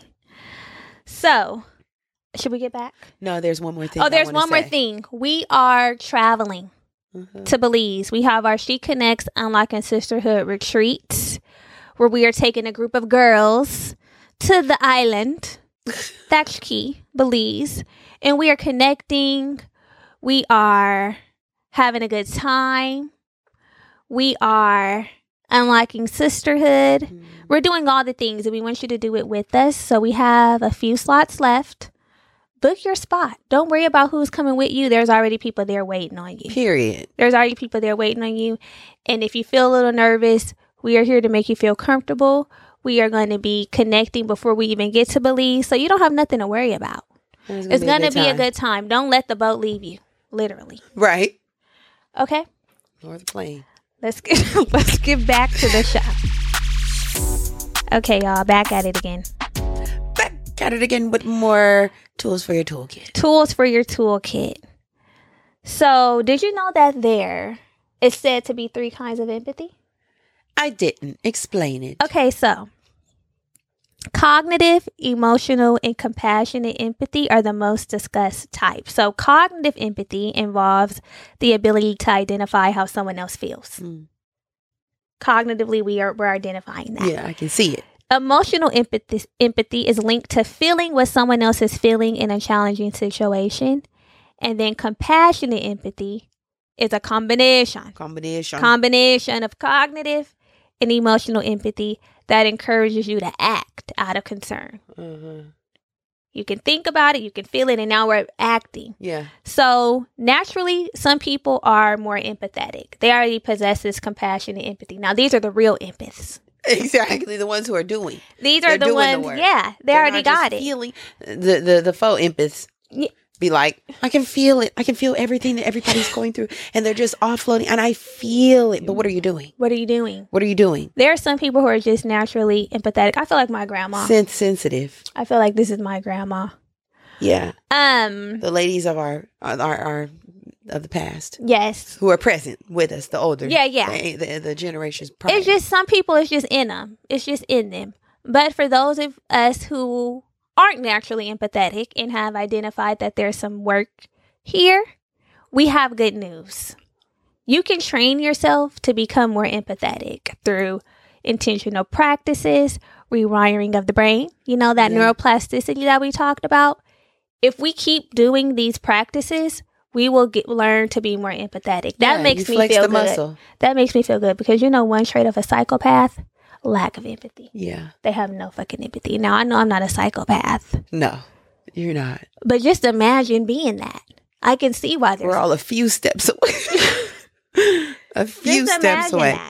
So, should we get back? No, there's one more thing. Oh, I there's wanna one more say. thing. We are traveling Mhm. to Belize. We have our She Connects Unlocking Sisterhood retreat, where we are taking a group of girls to the island. That's key, Belize. And we are connecting. We are having a good time. We are unlocking sisterhood. Mm. We're doing all the things, and we want you to do it with us. So we have a few slots left. Book your spot. Don't worry about who's coming with you. There's already people there waiting on you. Period. There's already people there waiting on you. And if you feel a little nervous, we are here to make you feel comfortable. We are going to be connecting before we even get to Belize, so you don't have nothing to worry about. It's gonna It's be a going to good be a time. good time. Don't let the boat leave you, literally. Right. Okay? Or the plane. Let's get, let's get back to the show. Okay, y'all, back at it again. Back at it again with more tools for your toolkit. Tools for your toolkit. So, did you know that there is said to be three kinds of empathy? I didn't. Explain it. Okay, so cognitive, emotional, and compassionate empathy are the most discussed types. So, cognitive empathy involves the ability to identify how someone else feels. Mm. Cognitively, we are we're identifying that. Yeah, I can see it. Emotional empathy, empathy is linked to feeling what someone else is feeling in a challenging situation. And then compassionate empathy is a combination. Combination. Combination of cognitive and emotional empathy that encourages you to act out of concern. uh-huh. You can think about it, you can feel it, and now we're acting. Yeah. So naturally, some people are more empathetic. They already possess this compassionate empathy. Now, these are the real empaths. Exactly. The ones who are doing. These are They're the doing the ones, work. yeah, they They're already not just got it. Feeling, the, the, the faux empaths. Yeah. Be like, I can feel it. I can feel everything that everybody's going through. And they're just offloading. And I feel it. But what are you doing? What are you doing? What are you doing? There are some people who are just naturally empathetic. I feel like my grandma. Sense sensitive. I feel like this is my grandma. Yeah. Um. The ladies of our, our, our of the past Yes. who are present with us, the older. Yeah, yeah. The, the, the generations prior. It's just some people. It's just in them. It's just in them. But for those of us who aren't naturally empathetic and have identified that there's some work here, we have good news. You can train yourself to become more empathetic through intentional practices, rewiring of the brain, you know, that Yeah. neuroplasticity that we talked about. If we keep doing these practices, we will get learn to be more empathetic. That Yeah, makes you me flex feel the good. muscle. That makes me feel good because you know one trait of a psychopath? Lack of empathy. Yeah. They have no fucking empathy. Now, I know I'm not a psychopath, No, you're not. but just imagine being that. I can see why there's We're all a few steps away. a few just steps imagine away. that.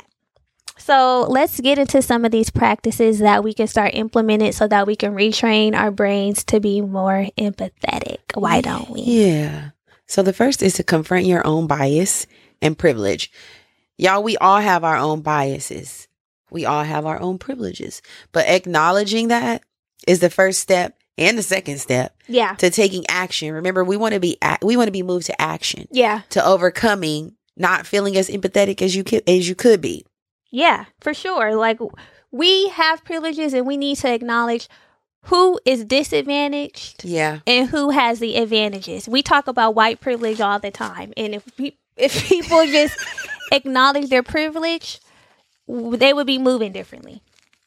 So let's get into some of these practices that we can start implementing so that we can retrain our brains to be more empathetic. Why don't we? Yeah. So the first is to confront your own bias and privilege. Y'all, we all have our own biases. We all have our own privileges. But acknowledging that is the first step and the second step Yeah. to taking action. Remember, we want to be ac- we want to be moved to action, Yeah. to overcoming not feeling as empathetic as you could as you could be. Yeah, for sure. Like we have privileges and we need to acknowledge who is disadvantaged Yeah. and who has the advantages. We talk about white privilege all the time. And if we, if people just acknowledge their privilege, they would be moving differently.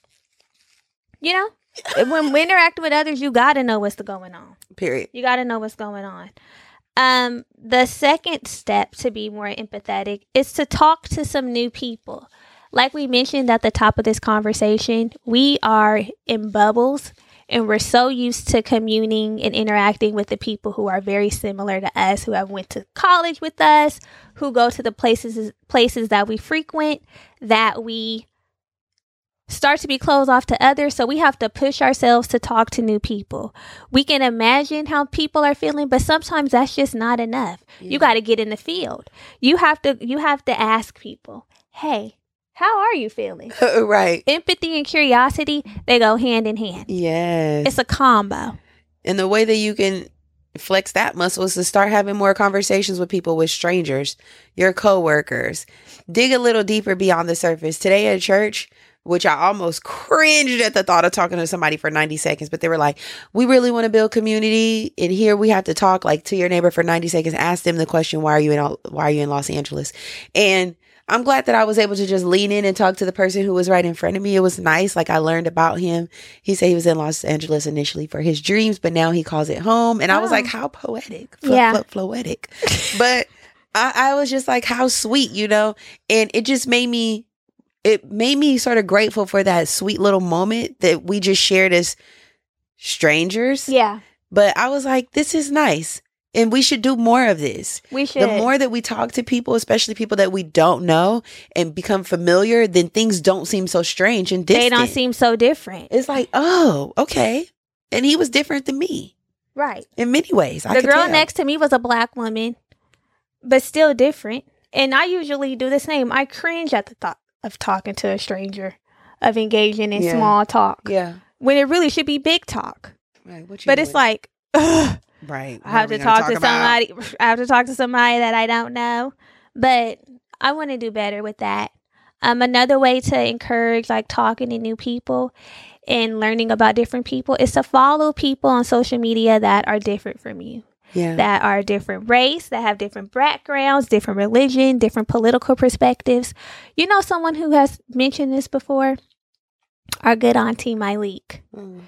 You know? When we interact with others, you got to know what's going on. Period. You got to know what's going on. Um, the second step to be more empathetic is to talk to some new people. Like we mentioned at the top of this conversation, we are in bubbles and we're so used to communing and interacting with the people who are very similar to us, who have went to college with us, who go to the places places that we frequent, that we start to be closed off to others. So we have to push ourselves to talk to new people. We can imagine how people are feeling, but sometimes that's just not enough. Yeah. You got to get in the field. You have to you have to ask people, hey, how are you feeling? Right. Empathy and curiosity, they go hand in hand. Yes. It's a combo. And the way that you can flex that muscle is to start having more conversations with people, with strangers, your coworkers. Dig a little deeper beyond the surface. Today at church, which I almost cringed at the thought of talking to somebody for ninety seconds, but they were like, we really want to build community. And here we have to talk like to your neighbor for ninety seconds. Ask them the question, why are you in, why are you in Los Angeles? And I'm glad that I was able to just lean in and talk to the person who was right in front of me. It was nice. Like I learned about him. He said he was in Los Angeles initially for his dreams, but now he calls it home. And I was Oh. like, how poetic, Flo- Yeah. flo- floetic. But I, I was just like, how sweet, you know? And it just made me, it made me sort of grateful for that sweet little moment that we just shared as strangers. Yeah, But I was like, this is nice. And we should do more of this. we should. The more that we talk to people, especially people that we don't know, and become familiar, then things don't seem so strange and distant. they don't seem so different. It's like, oh, okay. And he was different than me. Right. In many ways. I the could girl tell. next to me was a black woman, but still different. And I usually do the same. I cringe at the thought of talking to a stranger, of engaging in Yeah. small talk. Yeah. When it really should be big talk. Right. What you But doing? it's like, ugh, right. I have What are to we gonna talk to about? somebody. I have to talk to somebody that I don't know. But I want to do better with that. Um, another way to encourage like talking to new people and learning about different people is to follow people on social media that are different from you, Yeah. that are different race, that have different backgrounds, different religion, different political perspectives. You know, someone who has mentioned this before, our good auntie Myleek. Mm.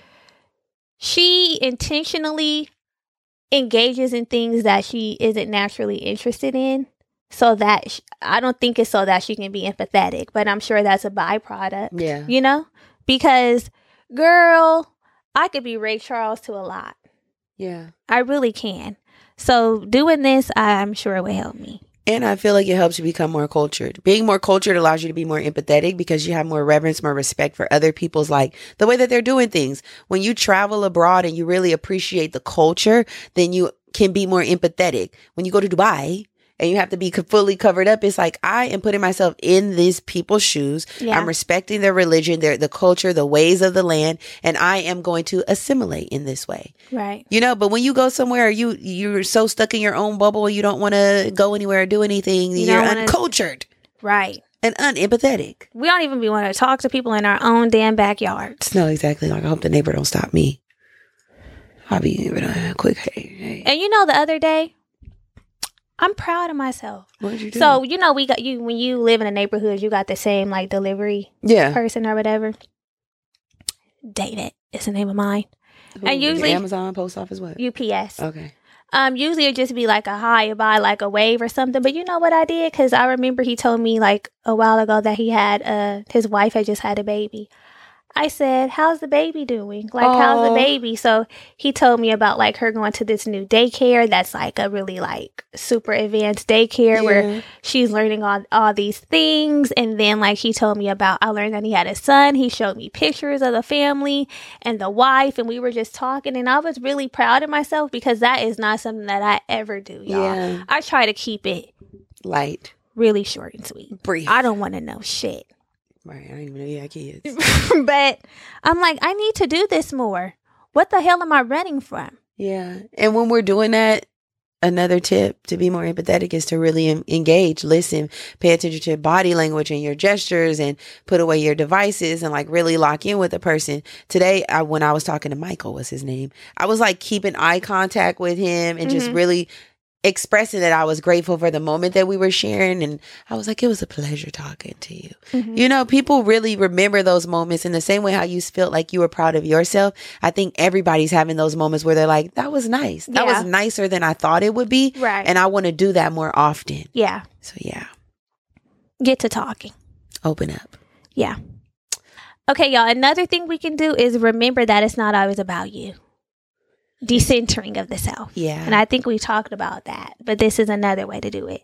She intentionally engages in things that she isn't naturally interested in, so that sh I don't think it's so that she can be empathetic, but I'm sure that's a byproduct. Yeah. You know, because girl, I could be Ray Charles to a lot. Yeah. I really can. So doing this, I'm sure it will help me. And I feel like it helps you become more cultured. Being more cultured allows you to be more empathetic because you have more reverence, more respect for other people's, like the way that they're doing things. When you travel abroad and you really appreciate the culture, then you can be more empathetic. When you go to Dubai and you have to be co- fully covered up, it's like I am putting myself in these people's shoes. Yeah. I'm respecting their religion, their the culture, the ways of the land, and I am going to assimilate in this way. Right. You know, but when you go somewhere, you you're so stuck in your own bubble, you don't want to go anywhere or do anything. You You're don't wanna- uncultured Right. and unempathetic. We don't even be want to talk to people in our own damn backyards. No, exactly. Like I hope the neighbor don't stop me. I'll be giving a quick hey, hey. And you know, the other day, I'm proud of myself. What did you do? So, you know, we got you when you live in a neighborhood, you got the same like delivery yeah, person or whatever. David is the name of mine. Who, and usually- Amazon, post office, what? U P S. Okay. Um, usually it'd just be like a hi, a bye, like a wave or something. But you know what I did? Because I remember he told me like a while ago that he had uh his wife had just had a baby. I said, how's the baby doing? Like, how's the Aw. baby? So he told me about like her going to this new daycare that's like a really like super advanced daycare where Yeah. she's learning all, all these things. And then like he told me about, I learned that he had a son. He showed me pictures of the family and the wife. And we were just talking. And I was really proud of myself because that is not something that I ever do, y'all. Yeah. I try to keep it Light, really short and sweet. brief. I don't want to know shit. Right. I don't even know you had kids. But I'm like, I need to do this more. What the hell am I running from? Yeah. And when we're doing that, another tip to be more empathetic is to really en- engage, listen, pay attention to your body language and your gestures and put away your devices and like really lock in with the person. Today, I, when I was talking to Michael, was his name, I was like keeping eye contact with him and just Mhm. really expressing that I was grateful for the moment that we were sharing. And I was like, it was a pleasure talking to you. Mhm. You know, people really remember those moments in the same way how you felt like you were proud of yourself. I think everybody's having those moments where they're like, that was nice. That Yeah. was nicer than I thought it would be. Right. And I want to do that more often. Yeah. So yeah, Get to talking. open up. Yeah. Okay, y'all. Another thing we can do is remember that it's not always about you. Decentering of the self. Yeah. And I think we talked about that, but this is another way to do it.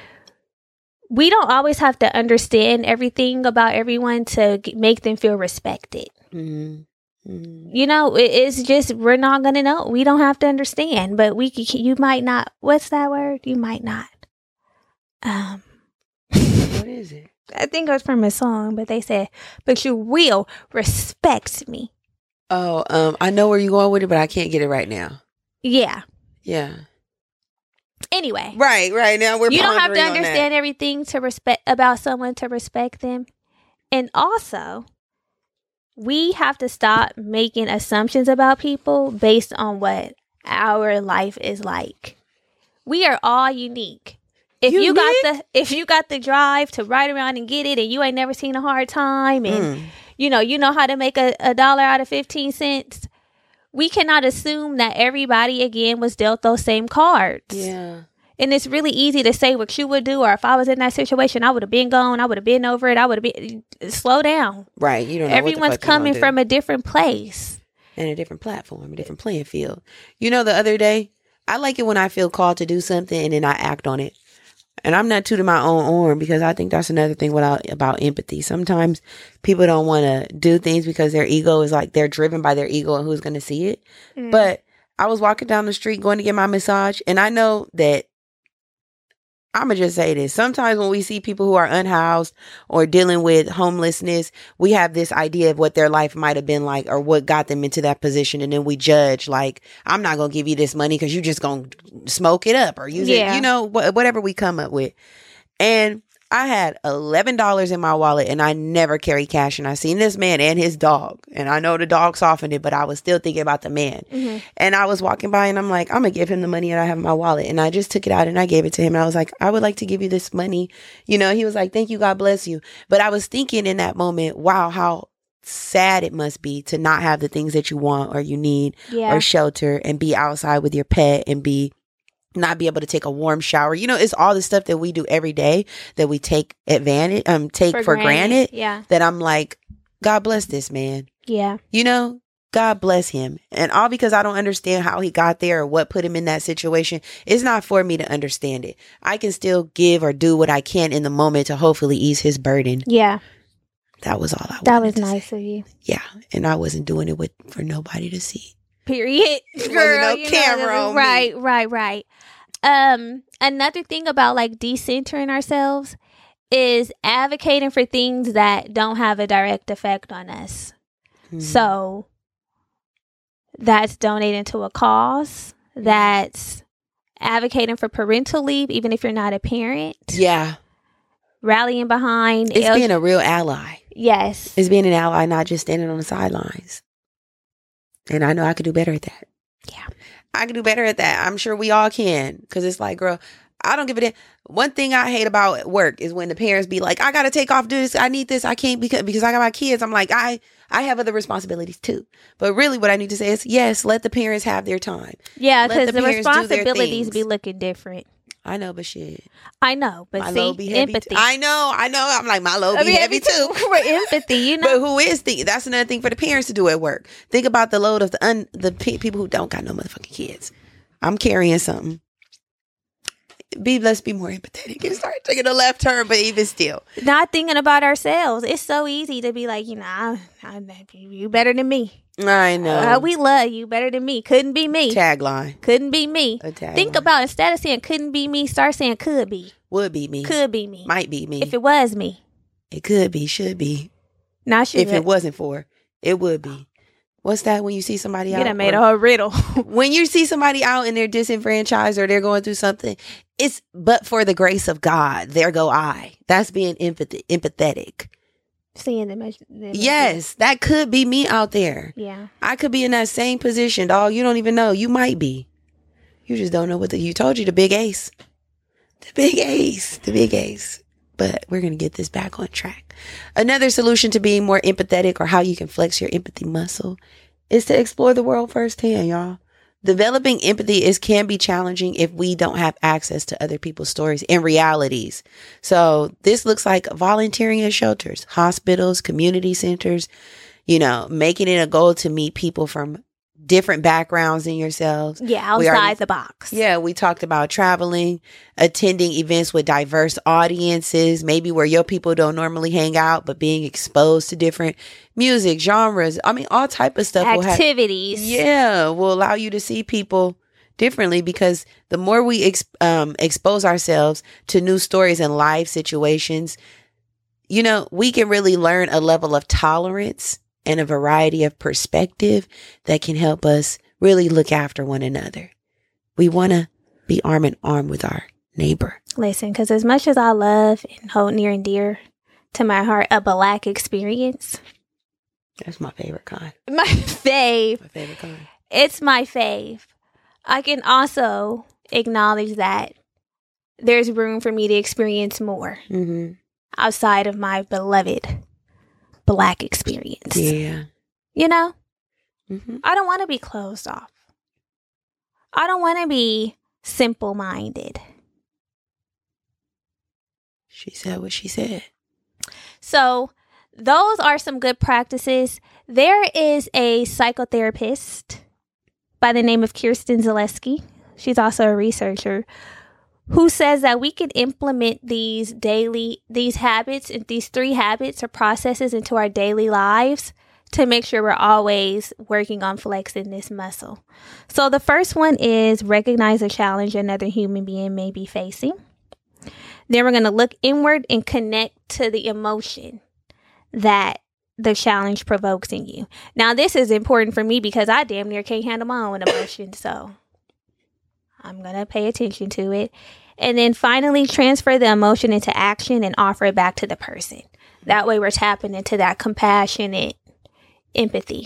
We don't always have to understand everything about everyone to g- make them feel respected. Mhm. Mhm. You know, it, it's just, we're not going to know. We don't have to understand, but we c- you might not, what's that word? You might not. Um, What is it? I think it was from a song, but they said, but you will respect me. Oh, um, I know where you're going with it, but I can't get it right now. Yeah. Yeah. Anyway, Right, right now we're you don't have to pondering on that. understand everything to respect about someone to respect them. And also, we have to stop making assumptions about people based on what our life is like. We are all unique. If you got the if you got the drive to ride around and get it and you ain't never seen a hard time and Mm. you know, you know how to make a, a dollar out of fifteen cents, we cannot assume that everybody again was dealt those same cards. Yeah. And it's really easy to say what you would do, or if I was in that situation, I would have been gone. I would have been over it. I would have been. Slow down. Right. You don't know Everyone's what the fuck you're coming gonna do. from a different place. And a different platform, a different playing field. You know, the other day, I like it when I feel called to do something and then I act on it. And I'm not tooting my own horn because I think that's another thing without, about empathy. Sometimes people don't want to do things because their ego is like they're driven by their ego and who's going to see it. Mm. But I was walking down the street going to get my massage, and I know that I'm going to just say this. Sometimes when we see people who are unhoused or dealing with homelessness, we have this idea of what their life might have been like or what got them into that position. And then we judge like, I'm not going to give you this money because you're just going to smoke it up or use Yeah. it, you know, wh- whatever we come up with. And I had eleven dollars in my wallet and I never carry cash. And I seen this man and his dog. And I know the dog softened it, but I was still thinking about the man. Mm-hmm. And I was walking by and I'm like, I'm going to give him the money that I have in my wallet. And I just took it out and I gave it to him. And I was like, I would like to give you this money. You know, he was like, thank you. God bless you. But I was thinking in that moment, wow, how sad it must be to not have the things that you want or you need Yeah. or shelter and be outside with your pet and be not be able to take a warm shower. You know, it's all the stuff that we do every day that we take advantage, um, take for, granted. Yeah. That I'm like, God bless this man. Yeah. You know, God bless him. And all because I don't understand how he got there or what put him in that situation. It's not for me to understand it. I can still give or do what I can in the moment to hopefully ease his burden. Yeah. That was all I wanted That was to nice say. of you. Yeah. And I wasn't doing it with for nobody to see. Period. There wasn't Girl, no you know, camera that was- on me. right, right, right. Um, another thing about like decentering ourselves is advocating for things that don't have a direct effect on us. Mhm. So that's donating to a cause. That's advocating for parental leave, even if you're not a parent. Yeah. Rallying behind. It's L- being a real ally. yes. It's being an ally, not just standing on the sidelines. And I know I could do better at that. Yeah. I can do better at that. I'm sure we all can. Because it's like, girl, I don't give a damn. One thing I hate about work is when the parents be like, I got to take off, do this. I need this. I can't because, because I got my kids. I'm like, I, I have other responsibilities too. But really what I need to say is, yes, let the parents have their time. Yeah, Let because the the, parents do their responsibilities be things. looking different. I know, but shit. I know, but My see, load be heavy. empathy. Too. I know, I know. I'm like, my load I be mean, heavy too. For empathy, you But know. who is thinking? That's another thing for the parents to do at work. Think about the load of the un, the pe- people who don't got no motherfucking kids. I'm carrying something. Be let's be more empathetic and start taking a left turn. But even still, Not thinking about ourselves. It's so easy to be like, you know, I, I, you better than me. I know. Uh, we love you better than me. Couldn't be me. Tagline. Couldn't be me. A tagline. Think about instead of saying couldn't be me, start saying could be. Would be me. Could be me. Might be me. If it was me. It could be. Should be. Not should. If it wasn't for, it would be. What's that when you see somebody You out? done made or- a whole riddle. when you see somebody out and they're disenfranchised or they're going through something, it's but for the grace of God. There go I. That's being empathy, empathetic. Seeing them. as- them as- Yes, that could be me out there. Yeah. I could be in that same position, dog. You don't even know. You might be. You just don't know what the, you told you the big ace. The big ace. The big ace. But we're going to get this back on track. Another solution to being more empathetic or how you can flex your empathy muscle is to explore the world firsthand, y'all. Developing empathy is can be challenging if we don't have access to other people's stories and realities. So this looks like volunteering at shelters, hospitals, community centers, you know, making it a goal to meet people from different backgrounds than yourselves. Yeah, We outside already- the box. Yeah, we talked about traveling, attending events with diverse audiences, maybe where your people don't normally hang out, but being exposed to different music, genres. I mean, all type of stuff will have, Activities. yeah, will allow you to see people differently because the more we ex- um, expose ourselves to new stories and life situations, you know, we can really learn a level of tolerance and a variety of perspective that can help us really look after one another. We want to be arm in arm with our neighbor. Listen, because as much as I love and hold near and dear to my heart a Black experience, That's my favorite kind. my fave, My favorite kind. it's my fave. I can also acknowledge that there's room for me to experience more Mm-hmm. outside of my beloved Black experience. Yeah. You know, Mm-hmm. I don't want to be closed off. I don't want to be simple minded. She said what she said. So, those are some good practices. There is a psychotherapist by the name of Kirsten Zaleski. She's also a researcher who says that we can implement these daily, these habits and these three habits or processes into our daily lives to make sure we're always working on flexing this muscle. So the first one is recognize a challenge another human being may be facing. Then we're going to look inward and connect to the emotion that the challenge provokes in you. Now, this is important for me because I damn near can't handle my own emotions. So I'm going to pay attention to it. And then finally, transfer the emotion into action and offer it back to the person. That way we're tapping into that compassionate empathy,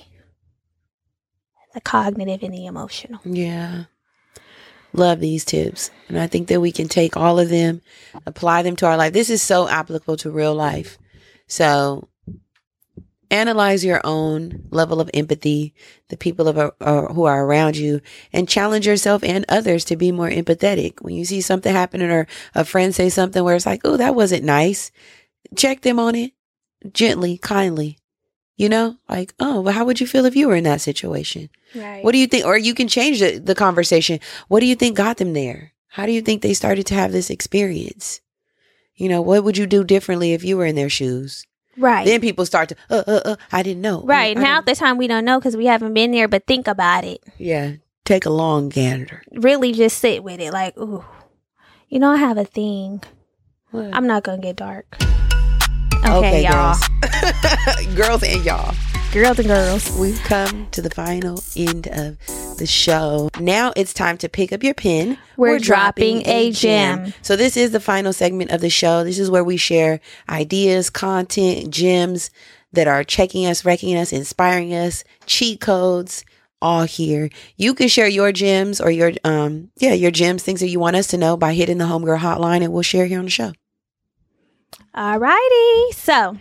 the cognitive and the emotional. Yeah. Love these tips. And I think that we can take all of them, apply them to our life. This is so applicable to real life. So analyze your own level of empathy, the people of, uh, who are around you, and challenge yourself and others to be more empathetic. When you see something happening or a friend say something where it's like, oh, that wasn't nice, check them on it gently, kindly. You know, like, oh, well, how would you feel if you were in that situation? Right. What do you think? Or you can change the, the conversation. What do you think got them there? How do you think they started to have this experience? You know, what would you do differently if you were in their shoes? Right. Then people start to, uh, uh, uh, I didn't know. Right. I, I now, at the time, we don't know because we haven't been there, but think about it. Yeah. Take a long gander. Really just sit with it. Like, ooh, you know, I have a thing. What? I'm not going to get dark. Okay, Okay, y'all. Girls. Girls and y'all. Girls and girls. We've come to the final end of the show. Now it's time to pick up your pen. We're dropping a gem. So this is the final segment of the show. This is where we share ideas, content, gems that are checking us, wrecking us, inspiring us, cheat codes, all here. You can share your gems or your, um, yeah, your gems, things that you want us to know by hitting the Homegirl hotline, and we'll share here on the show. Alrighty. So,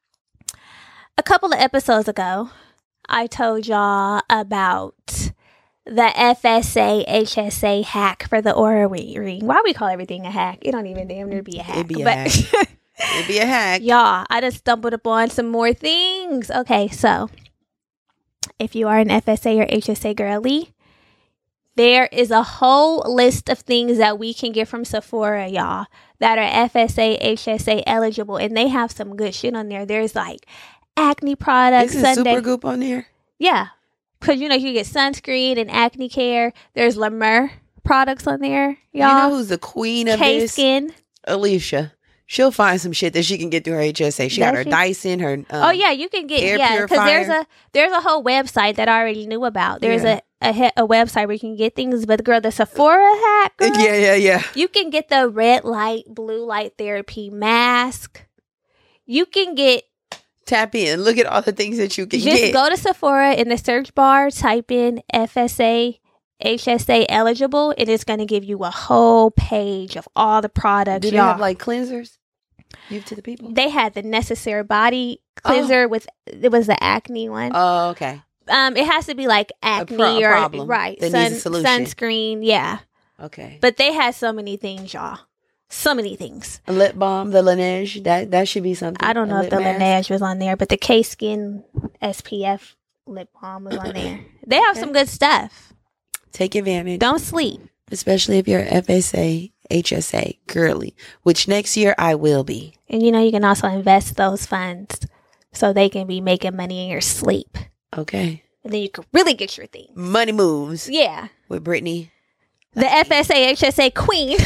a couple of episodes ago, I told y'all about the F S A H S A hack for the Oura ring. Why we call everything a hack? It don't even damn near be a hack. It'd be a but hack. It'd be a hack. Y'all, I just stumbled upon some more things. Okay, so if you are an F S A or H S A girly, there is a whole list of things that we can get from Sephora, y'all, that are F S A, H S A eligible, and they have some good shit on there. There's like acne products. Isn't Sunday- Supergoop on there? Yeah, because you know you get sunscreen and acne care. There's La Mer products on there, y'all. You know who's the queen of K this? Skin. Alicia. She'll find some shit that she can get through her H S A. She Does got her she? Dyson, her um, Oh yeah, you can get air yeah because there's purifier. a there's a whole website that I already knew about. There's Yeah. a, a he- a website where you can get things, but girl, the Sephora hack, girl, yeah, yeah, yeah. you can get the red light, blue light therapy mask. You can get Tap in. Look at all the things that you can just get. go to Sephora in the search bar, type in F S A, H S A eligible, and it's going to give you a whole page of all the products. Do they y'all. have like cleansers? Give to the people. They had the Necessaire body cleanser with it was the acne one. Oh, okay. Um, it has to be like acne pro- a or problem right that sun, needs a solution. sunscreen, yeah. Okay. But they had so many things, y'all. So many things. A lip balm, the Laneige, that that should be something. I don't A know if lip the mask. Laneige was on there, but the K Skin S P F lip balm was on there. They have Okay. some good stuff. Take advantage. Don't sleep. Especially if you're F S A, H S A girly, which next year I will be. And you know, you can also invest those funds so they can be making money in your sleep. Okay. And then you can really get your thing. Money moves Yeah. with Brittany. The F S A H S A queen.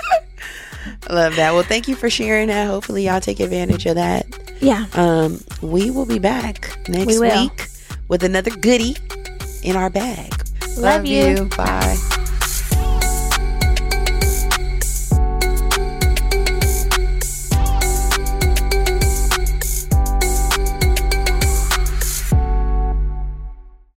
I love that. Well, thank you for sharing that. Hopefully y'all take advantage of that. Yeah. Um, we will be back next We will. week with another goodie in our bag. Love you. Bye.